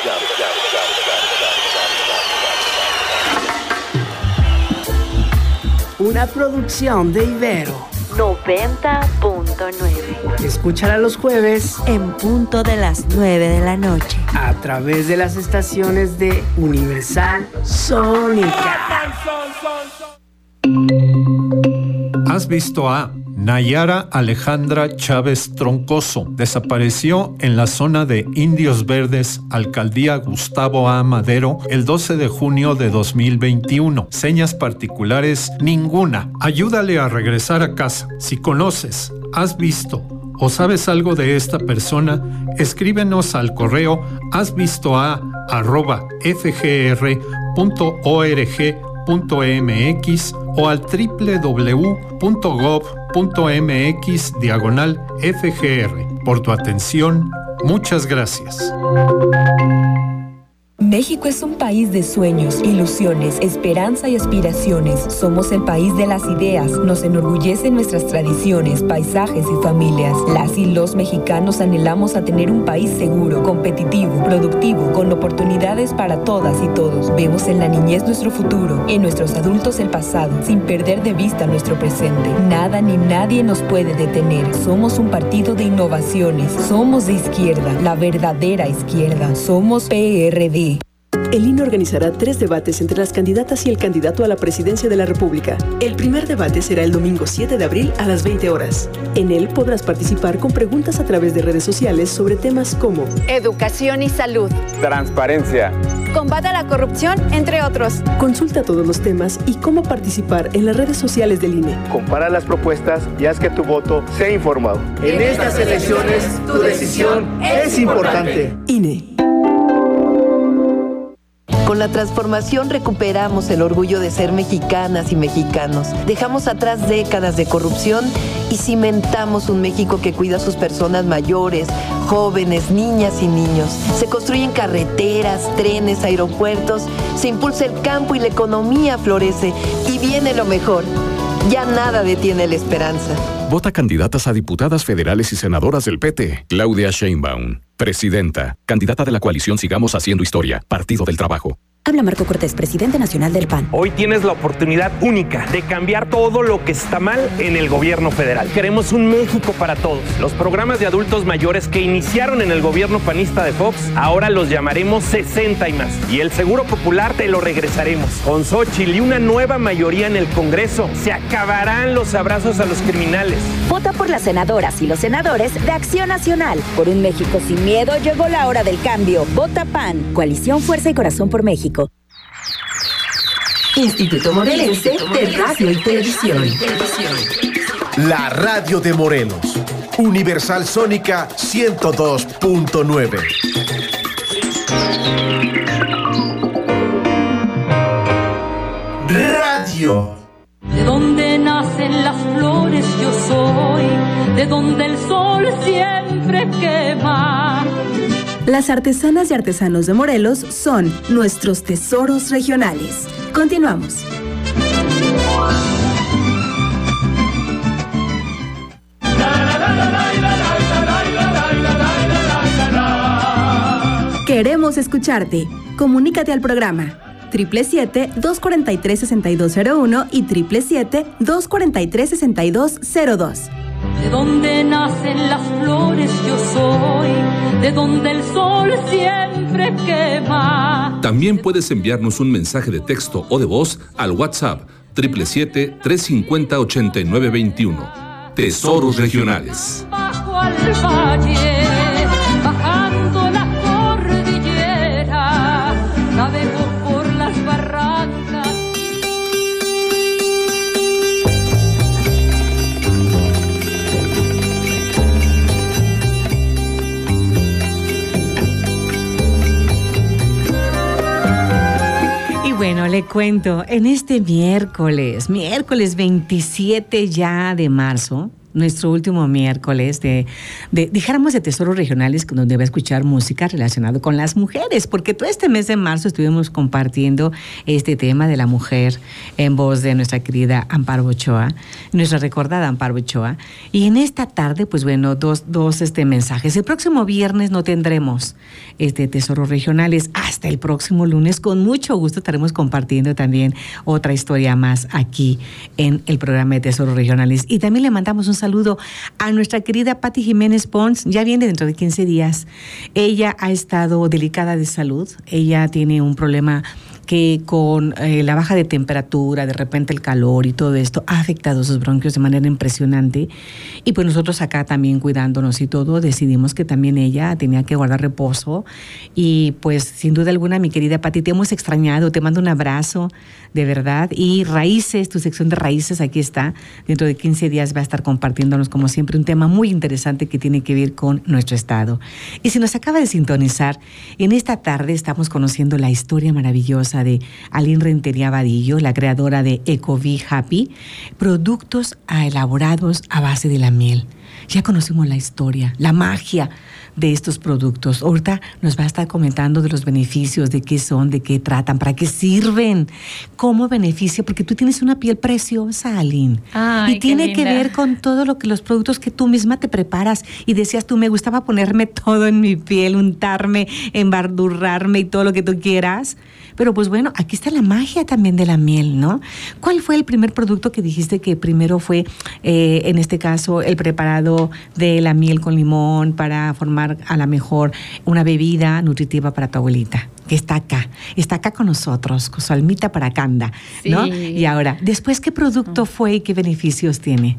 Una producción de Ibero 90.9. Escúchala los jueves en punto de las 9 de la noche a través de las estaciones de Universal Sónica. ¿Has visto a Nayara Alejandra Chávez Troncoso desapareció en la zona de Indios Verdes, Alcaldía Gustavo A. Madero, el 12 de junio de 2021. Señas particulares, ninguna. Ayúdale a regresar a casa. Si conoces, has visto o sabes algo de esta persona, escríbenos al correo hasvistoa@fgr.org.mx o al www.gov.mx/FGR. Por tu atención, muchas gracias. México es un país de sueños, ilusiones, esperanza y aspiraciones. Somos el país de las ideas. Nos enorgullecen nuestras tradiciones, paisajes y familias. Las y los mexicanos anhelamos a tener un país seguro, competitivo, productivo, con oportunidades para todas y todos. Vemos en la niñez nuestro futuro, en nuestros adultos el pasado, sin perder de vista nuestro presente. Nada ni nadie nos puede detener. Somos un partido de innovaciones. Somos de izquierda, la verdadera izquierda. Somos PRD. El INE organizará 3 debates entre las candidatas y el candidato a la presidencia de la República. El primer debate será el domingo 7 de abril a las 20 horas. En él podrás participar con preguntas a través de redes sociales sobre temas como educación y salud, transparencia, combate a la corrupción, entre otros. Consulta todos los temas y cómo participar en las redes sociales del INE. Compara las propuestas y haz que tu voto sea informado. En estas elecciones, tu decisión es importante. INE. Con la transformación recuperamos el orgullo de ser mexicanas y mexicanos. Dejamos atrás décadas de corrupción y cimentamos un México que cuida a sus personas mayores, jóvenes, niñas y niños. Se construyen carreteras, trenes, aeropuertos, se impulsa el campo y la economía florece. Y viene lo mejor. Ya nada detiene la esperanza. Vota candidatas a diputadas federales y senadoras del PT. Claudia Sheinbaum, presidenta, candidata de la coalición Sigamos Haciendo Historia, Partido del Trabajo. Habla Marco Cortés, presidente nacional del PAN. Hoy tienes la oportunidad única de cambiar todo lo que está mal en el gobierno federal. Queremos un México para todos. Los programas de adultos mayores que iniciaron en el gobierno panista de Fox, ahora los llamaremos 60 y más. Y el Seguro Popular te lo regresaremos. Con Xóchitl y una nueva mayoría en el Congreso, se acabarán los abrazos a los criminales. Vota por las senadoras y los senadores de Acción Nacional. Por un México sin miedo llegó la hora del cambio. Vota PAN, Coalición Fuerza y Corazón por México. Instituto Morelense de Radio y Televisión. La radio de Morelos. Universal Sónica 102.9. Radio. De donde nacen las flores yo soy, de donde el sol siempre quema. Las artesanas y artesanos de Morelos son nuestros tesoros regionales. Continuamos. Queremos escucharte. Comunícate al programa 777-243-6201 y 777-243-6202. De donde nacen las flores yo soy, de donde el sol siempre quema. También puedes enviarnos un mensaje de texto o de voz al WhatsApp 777-350-8921. Tesoros Regionales. Bajo al valle, bajando la cordillera, navego por las barrancas. Bueno, le cuento, en este miércoles 27 ya de marzo, nuestro último miércoles dijéramos de Tesoros Regionales, donde va a escuchar música relacionada con las mujeres, porque todo este mes de marzo estuvimos compartiendo este tema de la mujer en voz de nuestra querida Amparo Ochoa, nuestra recordada Amparo Ochoa. Y en esta tarde, pues bueno, dos mensajes. El próximo viernes no tendremos Tesoros Regionales. Hasta el próximo lunes, con mucho gusto estaremos compartiendo también otra historia más aquí en el programa de Tesoros Regionales. Y también le mandamos un saludo a nuestra querida Pati Jiménez Pons. Ya viene dentro de 15 días. Ella ha estado delicada de salud. Ella tiene un problema que con la baja de temperatura, de repente el calor y todo esto ha afectado sus bronquios de manera impresionante. Y pues nosotros acá también cuidándonos y todo, decidimos que también ella tenía que guardar reposo. Y pues sin duda alguna, mi querida Pati, te hemos extrañado, te mando un abrazo, de verdad. Y Raíces, tu sección de Raíces, aquí está. Dentro de 15 días va a estar compartiéndonos, como siempre, un tema muy interesante que tiene que ver con nuestro estado. Y si nos acaba de sintonizar, en esta tarde estamos conociendo la historia maravillosa de Aline Rentería Vadillo, la creadora de Ecovie Happy, productos elaborados a base de la miel. Ya conocimos la historia, la magia de estos productos. Ahorita nos va a estar comentando de los beneficios, de qué son, de qué tratan, para qué sirven, cómo beneficia, porque tú tienes una piel preciosa, Aline. Ay, y tiene qué que linda. ver con todo lo que los productos que tú misma te preparas. Y decías tú, me gustaba ponerme todo en mi piel, untarme, embadurnarme y todo lo que tú quieras. Pero pues bueno, aquí está la magia también de la miel, ¿no? ¿Cuál fue el primer producto que dijiste que primero fue, en este caso, el preparado de la miel con limón para formar a lo mejor una bebida nutritiva para tu abuelita? Que está acá con nosotros, con su almita para acá anda, ¿no? Sí. Y ahora, ¿después qué producto fue y qué beneficios tiene?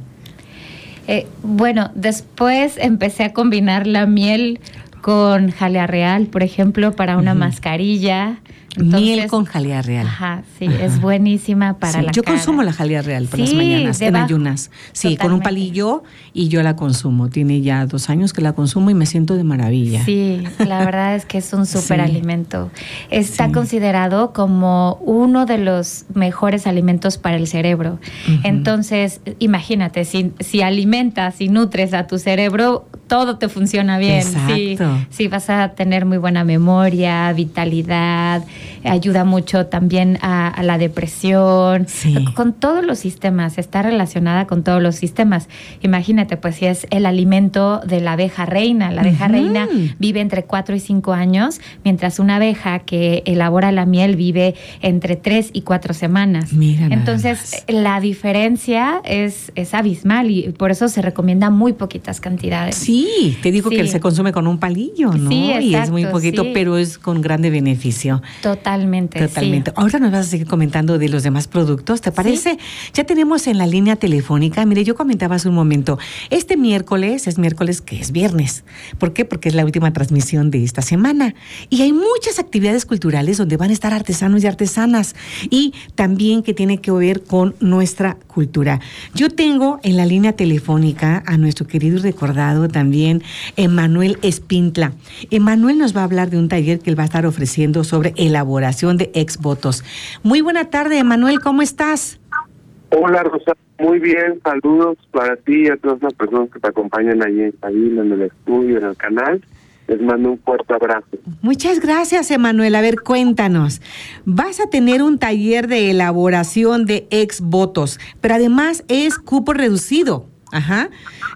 Bueno, después empecé a combinar la miel con jalea real, por ejemplo, para una mascarilla. Entonces, miel con jalea real. Ajá, sí, es buenísima para la yo cara. consumo la jalea real por las Sí, mañanas, en debajo. ayunas. Sí, Totalmente. con un palillo y yo la consumo. Tiene ya 2 años que la consumo y me siento de maravilla. Sí, la verdad es que es un superalimento. Está Sí. considerado como uno de los mejores alimentos para el cerebro. Entonces, imagínate, si alimentas y nutres a tu cerebro, todo te funciona bien. Exacto. Sí, vas a tener muy buena memoria, vitalidad, ayuda mucho también a la depresión, con todos los sistemas, está relacionada con todos los sistemas. Imagínate, pues si es el alimento de la abeja reina. La abeja reina vive entre 4 y 5 años, mientras una abeja que elabora la miel vive entre 3 y 4 semanas. Entonces, la diferencia es abismal y por eso se recomienda muy poquitas cantidades. Sí, te digo que Sí. se consume con un palillo, ¿no? Sí, y es muy exacto, poquito, sí. pero es con grande beneficio. Totalmente. Totalmente. Sí. Ahora nos vas a seguir comentando de los demás productos, ¿te parece? Ya tenemos en la línea telefónica, mire, yo comentaba hace un momento, este miércoles es miércoles que es viernes. ¿Por qué? Porque es la última transmisión de esta semana. Y hay muchas actividades culturales donde van a estar artesanos y artesanas y también que tiene que ver con nuestra cultura. Yo tengo en la línea telefónica a nuestro querido y recordado también Emanuel Espintla. Emanuel nos va a hablar de un taller que él va a estar ofreciendo sobre elaboración de exvotos. Muy buena tarde, Emanuel, ¿cómo estás? Hola, Rosa, muy bien, saludos para ti y a todas las personas que te acompañan ahí en cabina, en el estudio, en el canal. Les mando un fuerte abrazo. Muchas gracias, Emanuel. A ver, cuéntanos. Vas a tener un taller de elaboración de exvotos, pero además es cupo reducido. Ajá.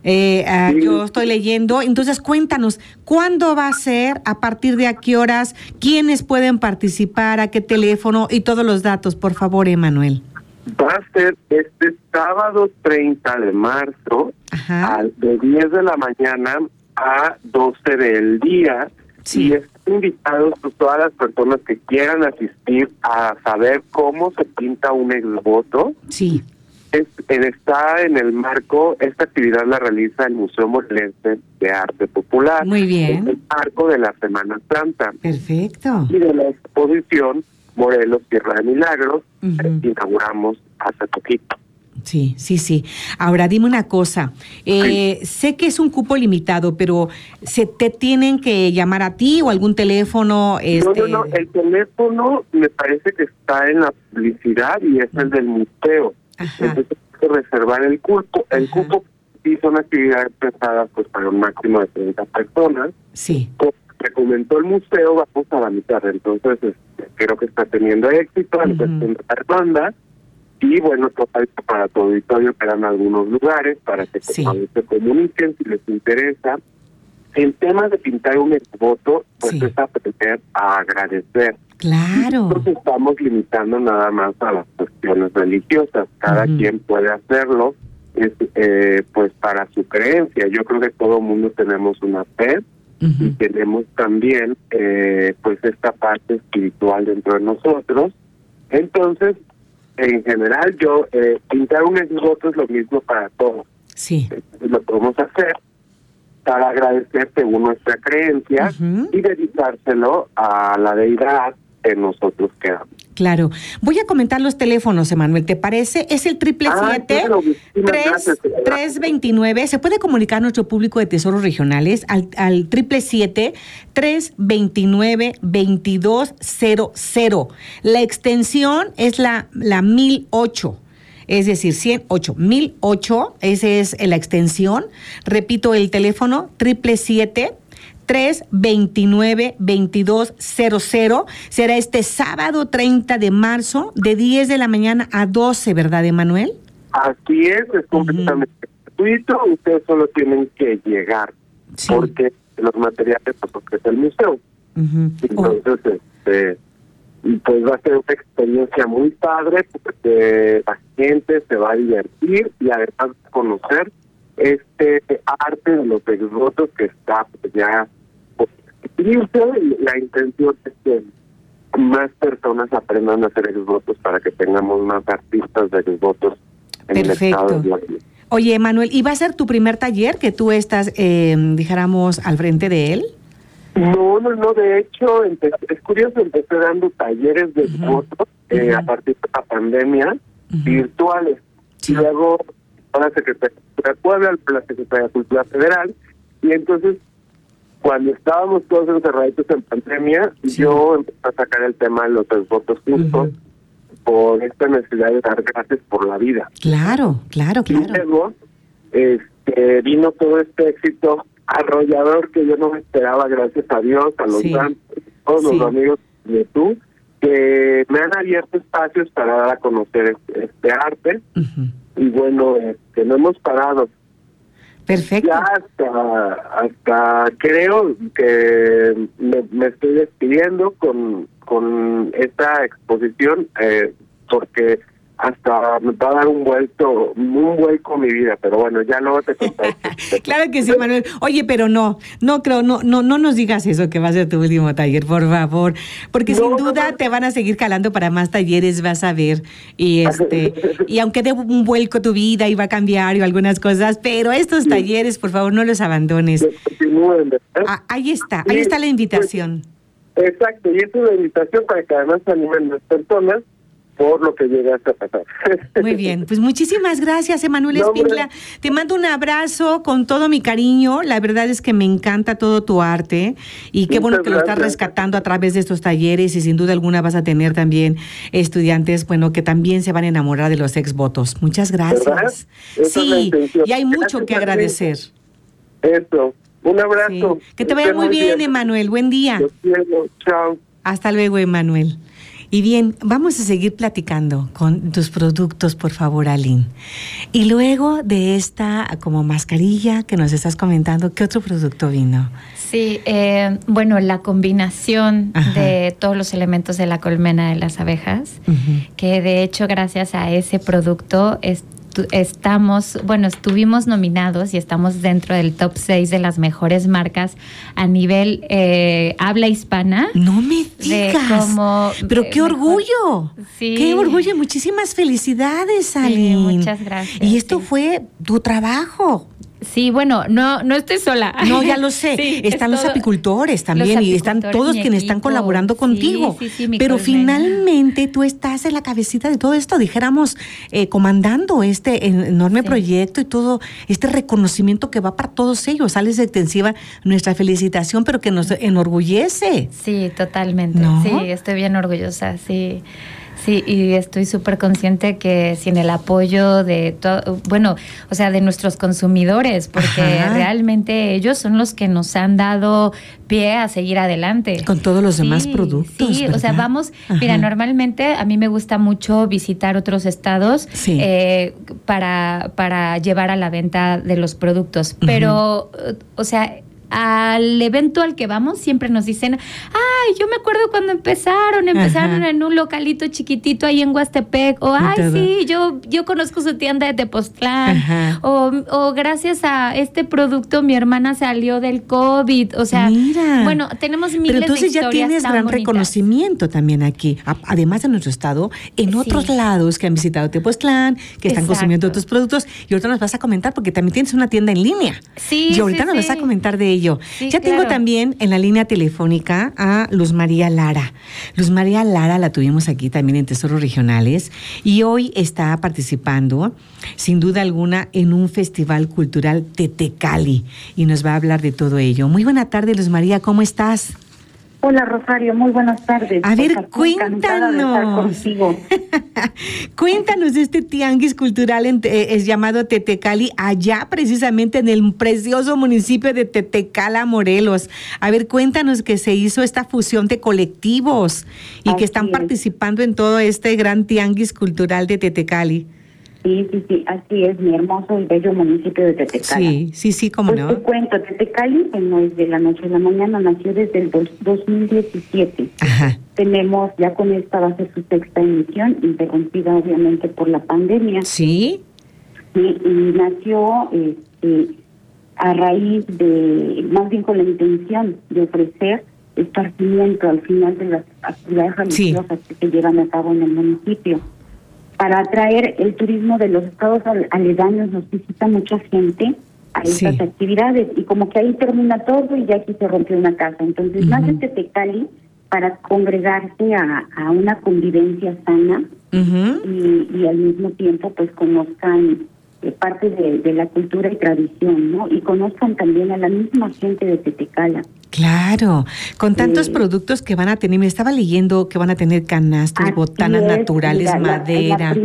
Yo estoy leyendo. Entonces, cuéntanos, ¿cuándo va a ser? ¿A partir de a qué horas? ¿Quiénes pueden participar? ¿A qué teléfono? Y todos los datos, por favor, Emanuel. Va a ser este sábado 30 de marzo, de 10 de la mañana a 12 del día. Sí. Y están invitados pues, todas las personas que quieran asistir a saber cómo se pinta un exvoto. Sí. Está en el marco, esta actividad la realiza el Museo Morelense de Arte Popular. Muy bien. En el marco de la Semana Santa. Perfecto. Y de la exposición Morelos, Tierra de Milagros, que inauguramos hace poquito. Sí, sí, sí. Ahora, dime una cosa. Sé que es un cupo limitado, pero ¿se te tienen que llamar a ti o algún teléfono? No. El teléfono me parece que está en la publicidad y es el del museo. Entonces hay que reservar el cupo. El cupo sí son actividades pensadas pues para un máximo de 30 personas. Sí. Como te comentó el museo, vamos a la mitad. Entonces creo que está teniendo éxito en cuestión de la banda. Y bueno, para tu auditorio quedan algunos lugares para que se comuniquen si les interesa. En temas de pintar un exvoto, pues es aprender a agradecer. Claro. Nosotros estamos limitando nada más a las cuestiones religiosas. Cada quien puede hacerlo, pues para su creencia. Yo creo que todo el mundo tenemos una fe y tenemos también, pues esta parte espiritual dentro de nosotros. Entonces, en general, yo pintar un exvoto es lo mismo para todos. Sí. Lo podemos hacer para agradecer según nuestra creencia y dedicárselo a la deidad que nosotros queramos. Claro. Voy a comentar los teléfonos, Emanuel, ¿te parece? Es el 777-329. Se puede comunicar a nuestro público de Tesoros Regionales al 777-329-2200. La extensión es la 1008. Es decir, 108, 1008, esa es la extensión. Repito el teléfono, 777-329-2200. Será este sábado 30 de marzo, de 10 de la mañana a 12, ¿verdad, Emanuel? Así es completamente gratuito. Ustedes solo tienen que llegar, porque los materiales los ofrece el museo. Entonces, pues va a ser una experiencia muy padre, porque la gente se va a divertir y además va a conocer este arte de los exvotos que está pues, ya por escribirse, y la intención es que más personas aprendan a hacer exvotos para que tengamos más artistas de exvotos en el estado de Guatemala. Oye, Manuel, ¿y va a ser tu primer taller que tú estás, dijéramos, al frente de él? No, de hecho, es curioso, empecé dando talleres de exvotos a partir de la pandemia, virtuales. Y luego, la Secretaría de Puebla, la Secretaría de Cultura Federal, y entonces, cuando estábamos todos encerraditos en pandemia, yo empecé a sacar el tema de los exvotos justos por esta necesidad de dar gracias por la vida. Claro. Y luego, vino todo este éxito arrollador que yo no me esperaba, gracias a Dios, a los todos los amigos de tú, que me han abierto espacios para dar a conocer este arte. Y bueno, no hemos parado. Perfecto. Ya hasta creo que me estoy despidiendo con esta exposición, porque hasta me va a dar un vuelco mi vida, pero bueno, ya luego te contaré. Claro que sí, Manuel. Oye, pero no nos digas eso que va a ser tu último taller, por favor, porque sin duda te van a seguir calando para más talleres, vas a ver, y y aunque dé un vuelco tu vida y va a cambiar y algunas cosas, pero estos talleres, por favor, no los abandones. Ahí está la invitación. Exacto, y esa es la invitación para que además se animen las personas por lo que llegaste a pasar. Muy bien, pues muchísimas gracias, Emanuel Espíncla. Te mando un abrazo con todo mi cariño. La verdad es que me encanta todo tu arte y qué bueno que lo estás rescatando a través de estos talleres, y sin duda alguna vas a tener también estudiantes, que también se van a enamorar de los exvotos. Muchas gracias. Sí, y hay mucho que agradecer. Eso, un abrazo. Sí. Que te vaya muy bien, Emanuel. Buen día. Los quiero. Chao. Hasta luego, Emanuel. Y bien, vamos a seguir platicando con tus productos, por favor, Aline. Y luego de esta como mascarilla que nos estás comentando, ¿qué otro producto vino? Sí, la combinación de todos los elementos de la colmena de las abejas, que de hecho gracias a ese producto estuvimos nominados y estamos dentro del top 6 de las mejores marcas a nivel habla hispana. No me digas. Pero qué orgullo. Sí. Qué orgullo. Muchísimas felicidades, Aline. Sí, muchas gracias. Y esto fue tu trabajo. Sí, no estoy sola. No, ya lo sé. Sí, están los apicultores también, y están todos quienes están colaborando contigo. Sí, pero finalmente tú estás en la cabecita de todo esto, dijéramos, comandando este enorme proyecto y todo este reconocimiento que va para todos ellos. Sales de extensiva nuestra felicitación, pero que nos enorgullece. Sí, totalmente. ¿No? Sí, estoy bien orgullosa, sí. Sí, y estoy súper consciente que sin el apoyo de de nuestros consumidores, porque realmente ellos son los que nos han dado pie a seguir adelante. Con todos los demás productos, Sí, ¿verdad? Mira, normalmente a mí me gusta mucho visitar otros estados para llevar a la venta de los productos, pero, al evento al que vamos, siempre nos dicen, ay, yo me acuerdo cuando empezaron en un localito chiquitito ahí en Huastepec, o ay, sí, yo conozco su tienda de Tepoztlán, o gracias a este producto mi hermana salió del COVID, o sea, bueno, tenemos miles de historias. Pero entonces ya tienes gran reconocimiento también aquí, además de nuestro estado, en otros lados que han visitado Tepoztlán, que están consumiendo otros productos, y ahorita nos vas a comentar, porque también tienes una tienda en línea. Sí, y ahorita nos vas a comentar de ello. Sí, ya tengo también en la línea telefónica a Luz María Lara. Luz María Lara la tuvimos aquí también en Tesoros Regionales y hoy está participando, sin duda alguna, en un festival cultural Tetecali y nos va a hablar de todo ello. Muy buena tarde, Luz María, ¿cómo estás? Hola, Rosario, muy buenas tardes. A ver, cuéntanos. Cuéntanos de este tianguis cultural es llamado Tetecali, allá precisamente en el precioso municipio de Tetecala, Morelos. A ver, cuéntanos que se hizo esta fusión de colectivos y que están participando en todo este gran tianguis cultural de Tetecali. Sí, así es, mi hermoso y bello municipio de Tetecala. Sí, cómo no. Te cuento, Tetecali no es de la noche a la mañana, nació desde el 2017. Ajá. Tenemos, ya con esta va a ser su sexta emisión, interrumpida obviamente por la pandemia. Sí. Y nació a raíz de, más bien con la intención de ofrecer esparcimiento al final de las actividades religiosas que se llevan a cabo en el municipio. Para atraer el turismo de los estados aledaños, nos visita mucha gente a estas actividades y como que ahí termina todo y ya aquí se rompió una casa. Entonces nace Tetecali para congregarse a una convivencia sana y al mismo tiempo pues conozcan parte de la cultura y tradición, ¿no? Y conozcan también a la misma gente de Tetecala. Claro, con tantos productos que van a tener, me estaba leyendo que van a tener canastos, botanas naturales, madera.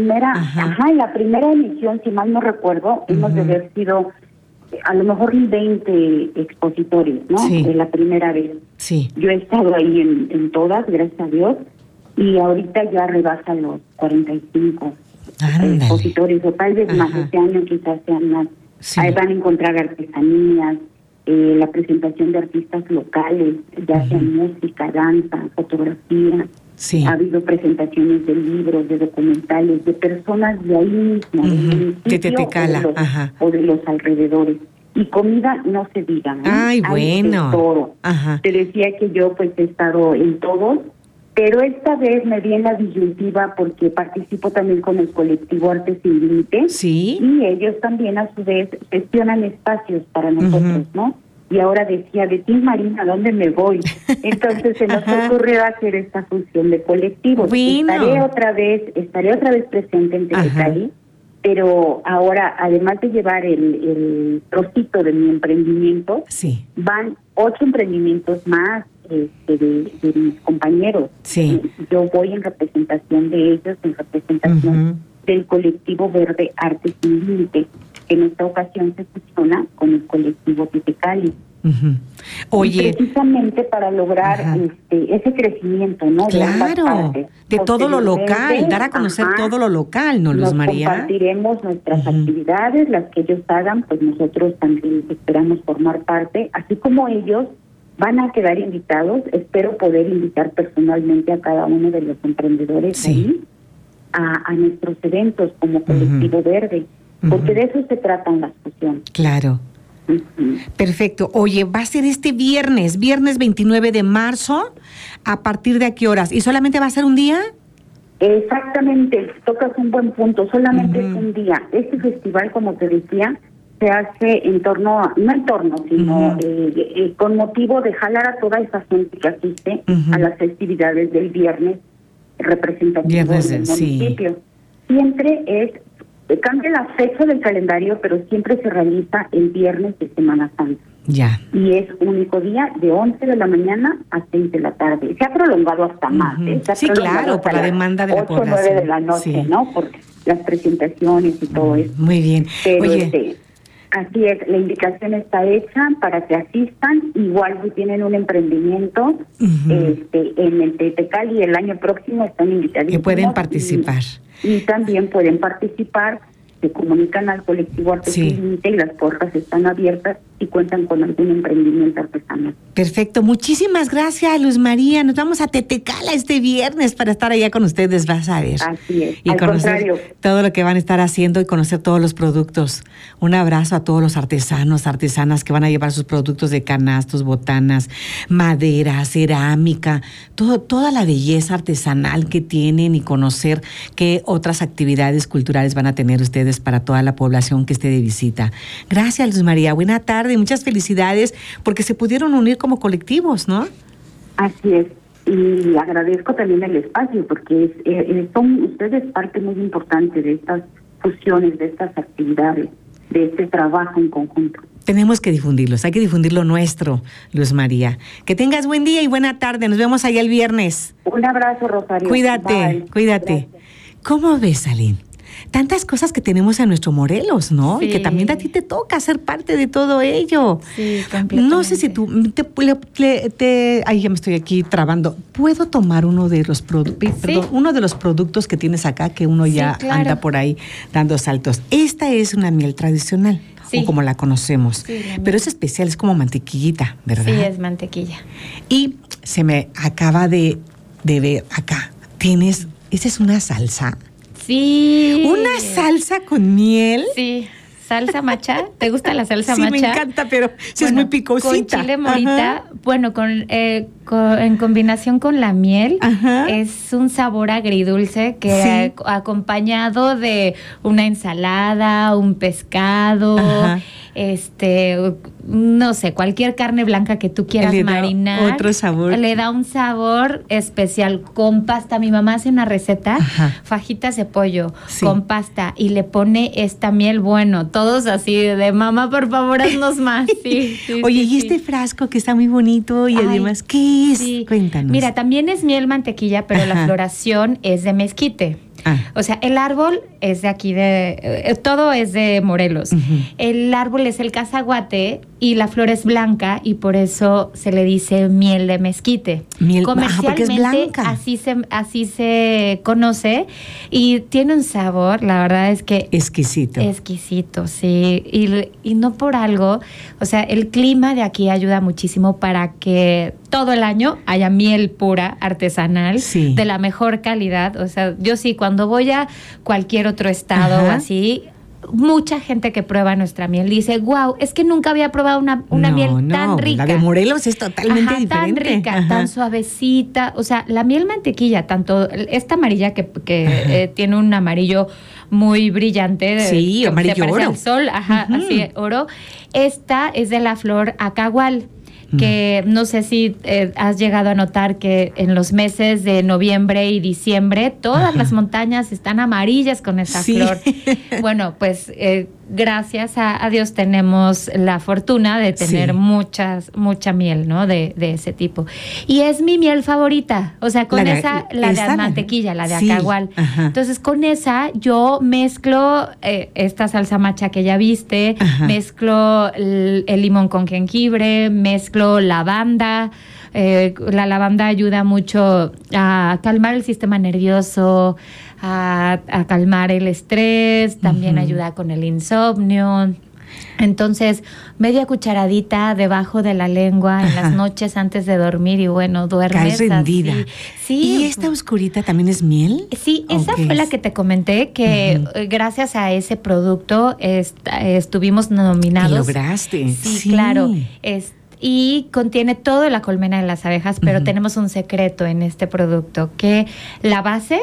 La primera emisión, si mal no recuerdo, hemos de haber sido a lo mejor 20 expositores, ¿no? De la primera vez. Sí. Yo he estado ahí en todas, gracias a Dios, y ahorita ya rebasa los 45 expositores, o tal vez más, este año quizás sean más. Ahí van a encontrar artesanías, la presentación de artistas locales, ya sea música, danza, fotografía. Ha habido presentaciones de libros, de documentales, de personas de ahí mismo, de Tetecala, o de los alrededores. Y comida no se diga, ¿no? Ay, bueno. Todo. Te decía que yo pues he estado en todos, pero esta vez me vi en la disyuntiva porque participo también con el colectivo Arte Sin Límite. Y ellos también a su vez gestionan espacios para nosotros, ¿no? Y ahora decía, de ti, Marina, ¿a dónde me voy? Entonces se nos ocurrió hacer esta fusión de colectivos. Estaré otra vez presente en Tetecali, pero ahora, además de llevar el trocito de mi emprendimiento, van 8 emprendimientos más de mis compañeros. Yo voy en representación de ellos, en representación del colectivo Verde Arte Sin Límite, que en esta ocasión se fusiona con el colectivo Tetecali. Oye, precisamente para lograr ese crecimiento, ¿no? Claro, de todo lo local, dar a conocer todo lo local, ¿no, Luz María? Compartiremos nuestras actividades, las que ellos hagan, pues nosotros también esperamos formar parte, así como ellos van a quedar invitados. Espero poder invitar personalmente a cada uno de los emprendedores ahí a nuestros eventos como Colectivo Verde, porque de eso se tratan las fusiones. Claro. Perfecto. Oye, va a ser este viernes 29 de marzo, ¿a partir de a qué horas? ¿Y solamente va a ser un día? Exactamente, tocas un buen punto, solamente es un día. Este festival, como te decía, se hace sino con motivo de jalar a toda esa gente que asiste a las festividades del viernes representativo del municipio. Siempre cambia la fecha del calendario, pero siempre se realiza el viernes de Semana Santa. Y es único día de 11 de la mañana a 6 de la tarde. Se ha prolongado hasta más. Claro, por la demanda de la población. 8 o 9 de la noche, ¿no? Por las presentaciones y todo eso. Muy bien. Pero así es, la invitación está hecha para que asistan. Igual si tienen un emprendimiento en el Tetecali el año próximo, están invitados. Que pueden participar. Y también pueden participar, se comunican al colectivo Arte Sin Límite y las puertas están abiertas si cuentan con algún emprendimiento artesanal. Perfecto, muchísimas gracias, Luz María. Nos vamos a Tetecala este viernes para estar allá con ustedes, vas a ver. Así es, y conocer todo lo que van a estar haciendo y conocer todos los productos. Un abrazo a todos los artesanos, artesanas que van a llevar sus productos de canastos, botanas, madera, cerámica, toda la belleza artesanal que tienen y conocer qué otras actividades culturales van a tener ustedes para toda la población que esté de visita. Gracias, Luz María. Buena tarde, muchas felicidades porque se pudieron unir como colectivos, ¿no? Así es. Y agradezco también el espacio porque son ustedes parte muy importante de estas fusiones, de estas actividades, de este trabajo en conjunto. Tenemos que difundirlos, hay que difundir lo nuestro, Luz María. Que tengas buen día y buena tarde, nos vemos allá el viernes. Un abrazo, Rosario. Cuídate. Gracias. ¿Cómo ves, Aline? Tantas cosas que tenemos en nuestro Morelos, ¿no? Sí. Y que también a ti te toca ser parte de todo ello. Sí, completamente. No sé si tú ay, ya me estoy aquí trabando. ¿Puedo tomar uno de los productos que tienes acá, que uno ya anda por ahí dando saltos? Esta es una miel tradicional, o como la conocemos. Sí, pero es especial, es como mantequillita, ¿verdad? Sí, es mantequilla. Y se me acaba de ver acá. Esa es una salsa. Sí. ¿Una salsa con miel? Sí. ¿Salsa macha? ¿Te gusta la salsa macha? Sí, me encanta, pero sí es muy picosita. Con chile morita, bueno, en combinación con la miel, es un sabor agridulce que acompañado de una ensalada, un pescado, no sé, cualquier carne blanca que tú quieras marinar. Otro sabor. Le da un sabor especial con pasta. Mi mamá hace una receta, fajitas de pollo con pasta y le pone esta miel, bueno, todos así de mamá, por favor, haznos más. Oye, y este frasco que está muy bonito y además, ¿qué es? Cuéntanos. Mira, también es miel mantequilla, pero la floración es de mezquite. O sea, el árbol es de aquí, todo es de Morelos. El árbol es el cazaguate y la flor es blanca y por eso se le dice miel de mezquite. Comercialmente es blanca. Así se conoce y tiene un sabor, la verdad es que exquisito. Exquisito, sí. Y no por algo, o sea, el clima de aquí ayuda muchísimo para que todo el año haya miel pura, artesanal, de la mejor calidad. O sea, yo sí, cuando voy a cualquier otro estado o así, mucha gente que prueba nuestra miel dice, wow, es que nunca había probado una miel tan rica. La de Morelos es totalmente diferente. Tan rica, tan suavecita. O sea, la miel mantequilla, tanto esta amarilla que tiene un amarillo muy brillante. Sí, amarillo oro. Al sol, así, oro. Esta es de la flor acahual, que no sé si has llegado a notar que en los meses de noviembre y diciembre todas las montañas están amarillas con esa flor. Bueno, pues gracias a Dios tenemos la fortuna de tener mucha miel, ¿no? De ese tipo. Y es mi miel favorita, o sea, con la de mantequilla, la de acahual. Entonces, con esa yo mezclo esta salsa macha que ya viste, mezclo el limón con jengibre, mezclo lavanda. La lavanda ayuda mucho a calmar el sistema nervioso, a calmar el estrés, también ayuda con el insomnio. Entonces, media cucharadita debajo de la lengua en las noches antes de dormir y bueno, duermes. Caes rendida. ¿Y esta oscurita también es miel? Sí, esa fue la que te comenté, que gracias a ese producto estuvimos nominados. ¿Y lograste? Sí, claro. Y contiene toda la colmena de las abejas, pero tenemos un secreto en este producto, que la base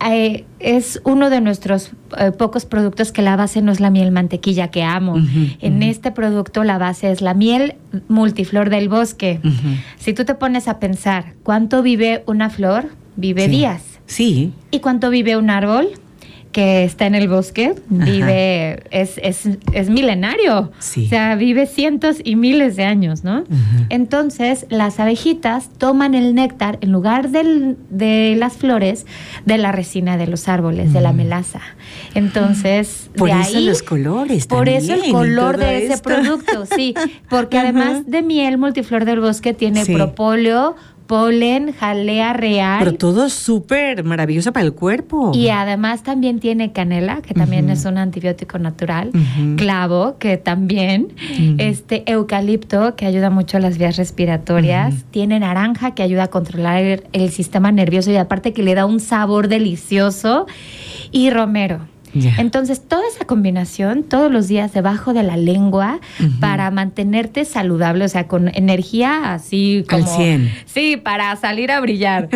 es uno de nuestros pocos productos que la base no es la miel mantequilla, que amo. En este producto la base es la miel multiflor del bosque. Si tú te pones a pensar cuánto vive una flor, vive días. Sí. ¿Y cuánto vive un árbol? Que está en el bosque, vive, es milenario. O sea, vive cientos y miles de años, ¿no? Entonces, las abejitas toman el néctar en lugar de las flores de la resina de los árboles, de la melaza. Entonces, por de eso ahí, los colores por también, eso el color de ese producto, sí. Porque además de miel multiflor del bosque tiene propóleo, polen, jalea real. Pero todo súper maravilloso para el cuerpo. Y además también tiene canela, que también es un antibiótico natural, clavo, que también, eucalipto, que ayuda mucho a las vías respiratorias, tiene naranja, que ayuda a controlar el sistema nervioso y aparte que le da un sabor delicioso, y romero. Entonces, toda esa combinación todos los días debajo de la lengua para mantenerte saludable, o sea, con energía así como... Al 100. Sí, para salir a brillar.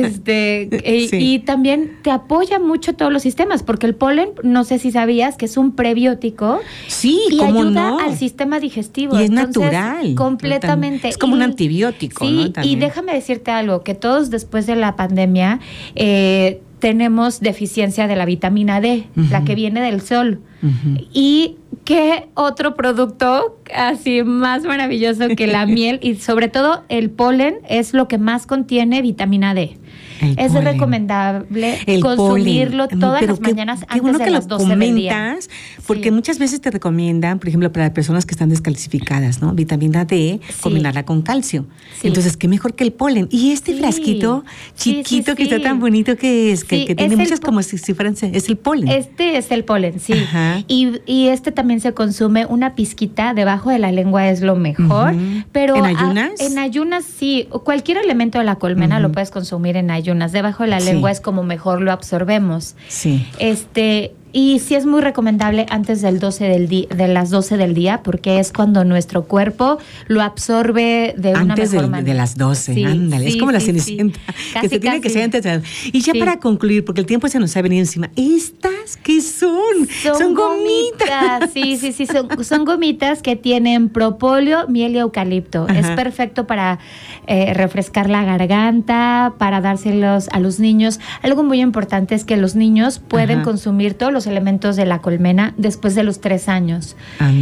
Y también te apoya mucho todos los sistemas, porque el polen, no sé si sabías, que es un prebiótico. Sí, y ¿cómo ayuda no? al sistema digestivo. Y es Entonces, natural. Completamente. Es como un antibiótico, sí, ¿no? También. Y déjame decirte algo, que todos después de la pandemia... tenemos deficiencia de la vitamina D, la que viene del sol. Y qué otro producto así más maravilloso que la miel y sobre todo el polen es lo que más contiene vitamina D. Es recomendable consumirlo todas las mañanas antes de las 12 del día. Porque muchas veces te recomiendan, por ejemplo, para personas que están descalcificadas, ¿no? Vitamina D, combinarla con calcio. Entonces, qué mejor que el polen. Y este frasquito chiquito que está tan bonito que es, que tiene muchas como si fueran, es el polen. Este es el polen, sí. Y este también se consume una pizquita debajo de la lengua, es lo mejor. Pero ¿en ayunas? En ayunas, sí. Cualquier elemento de la colmena lo puedes consumir en ayunas. Debajo de la lengua es como mejor lo absorbemos. Sí. Y sí es muy recomendable antes de las 12 del día, porque es cuando nuestro cuerpo lo absorbe de una mejor manera. Antes de las 12, ándale. Es como la Cenicienta, que se tiene que ser antes de... Y ya para concluir, porque el tiempo se nos ha venido encima, ¿estas qué son? Son gomitas. Sí, son gomitas que tienen propóleo, miel y eucalipto. Es perfecto para refrescar la garganta, para dárselos a los niños. Algo muy importante es que los niños pueden consumir todos los elementos de la colmena después de los 3 años.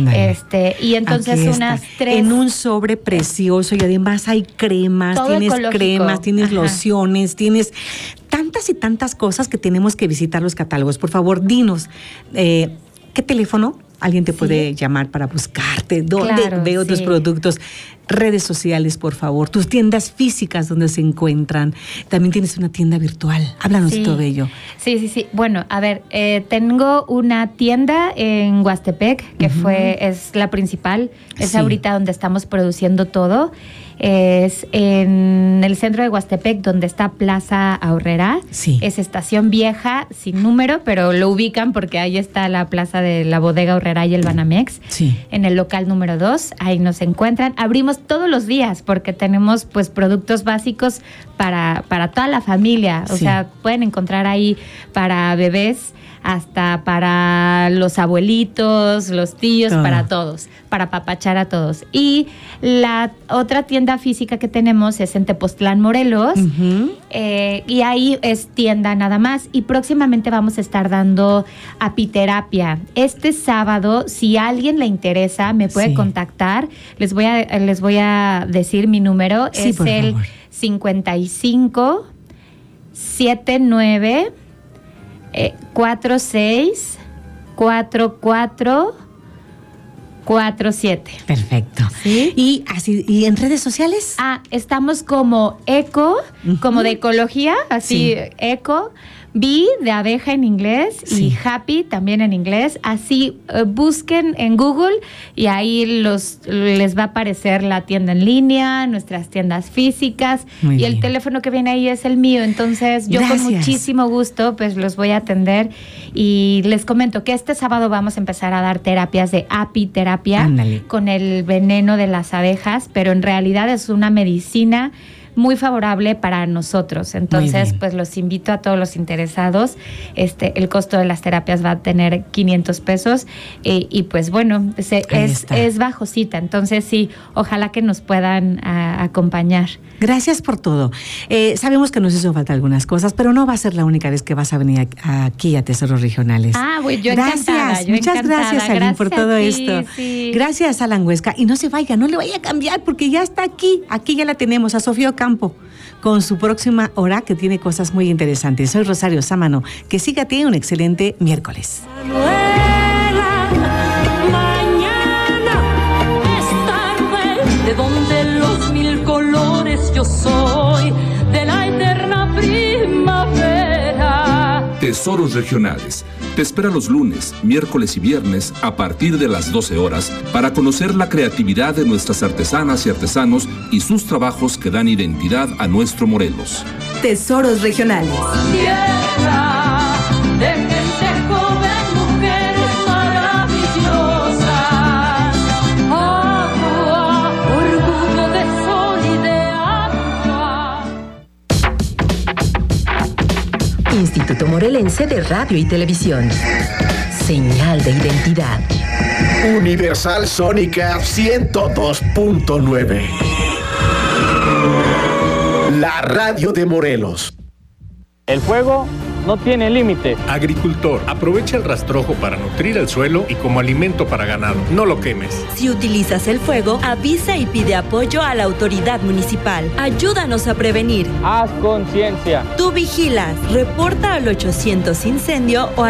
Y entonces unas 3... En un sobre precioso y además hay cremas, todo tienes ecológico. Cremas, tienes lociones, tienes tantas y tantas cosas que tenemos que visitar los catálogos. Por favor, dinos, ¿qué teléfono alguien te puede llamar para buscarte? ¿Dónde veo tus productos? Redes sociales, por favor. Tus tiendas físicas, donde se encuentran. También tienes una tienda virtual. Háblanos de todo ello. Sí. Bueno, a ver, tengo una tienda en Huastepec, que es la principal. Es ahorita donde estamos produciendo todo. Es en el centro de Huastepec, donde está Plaza Aurrera. Es estación vieja, sin número, pero lo ubican porque ahí está la plaza de la bodega Aurrera y el Banamex. En el local número 2, ahí nos encuentran. Abrimos todos los días porque tenemos pues productos básicos para toda la familia. O sea, pueden encontrar ahí para bebés, hasta para los abuelitos, los tíos, para todos, para apapachar a todos. Y la otra tienda física que tenemos es en Tepoztlán, Morelos, y ahí es tienda nada más. Y próximamente vamos a estar dando apiterapia. Este sábado, si a alguien le interesa, me puede contactar. Les voy a decir mi número. Es el 55 79 46 44 47. Perfecto. ¿Y en redes sociales? Estamos como Eco, como de ecología, así Eco, Bee de abeja en inglés y Happy también en inglés. Así busquen en Google y ahí les va a aparecer la tienda en línea, nuestras tiendas físicas. Muy bien. El teléfono que viene ahí es el mío. Entonces yo con muchísimo gusto pues los voy a atender. Y les comento que este sábado vamos a empezar a dar terapias de apiterapia con el veneno de las abejas, pero en realidad es una medicina muy favorable para nosotros. Entonces, pues los invito a todos los interesados. El costo de las terapias va a tener 500 pesos y pues bueno, es bajosita. Entonces sí, ojalá que nos puedan acompañar. Gracias por todo. Sabemos que nos hizo falta algunas cosas, pero no va a ser la única vez que vas a venir aquí a Tesoros Regionales. Yo encantada. Muchas gracias, Aline, por todo esto. Sí. Gracias, Alan Huesca. Y no se vaya, no le vaya a cambiar porque ya está aquí. Aquí ya la tenemos, a Sofía Ocampo, con su próxima hora que tiene cosas muy interesantes. Soy Rosario Sámano. Que siga, tiene un excelente miércoles. Mañana es tarde, de donde los 1000 colores yo soy. Tesoros Regionales. Te espera los lunes, miércoles y viernes a partir de las 12 horas para conocer la creatividad de nuestras artesanas y artesanos y sus trabajos que dan identidad a nuestro Morelos. Tesoros Regionales. Tierra de gente joven, mujeres maravillosas. Agua, orgullo de sol y de agua. Instituto Morelense de Radio y Televisión. Señal de identidad. Universal Sónica 102.9. La radio de Morelos. El fuego no tiene límite. Agricultor, aprovecha el rastrojo para nutrir el suelo y como alimento para ganado. No lo quemes. Si utilizas el fuego, avisa y pide apoyo a la autoridad municipal. Ayúdanos a prevenir. Haz conciencia. Tú vigilas. Reporta al 800 incendio o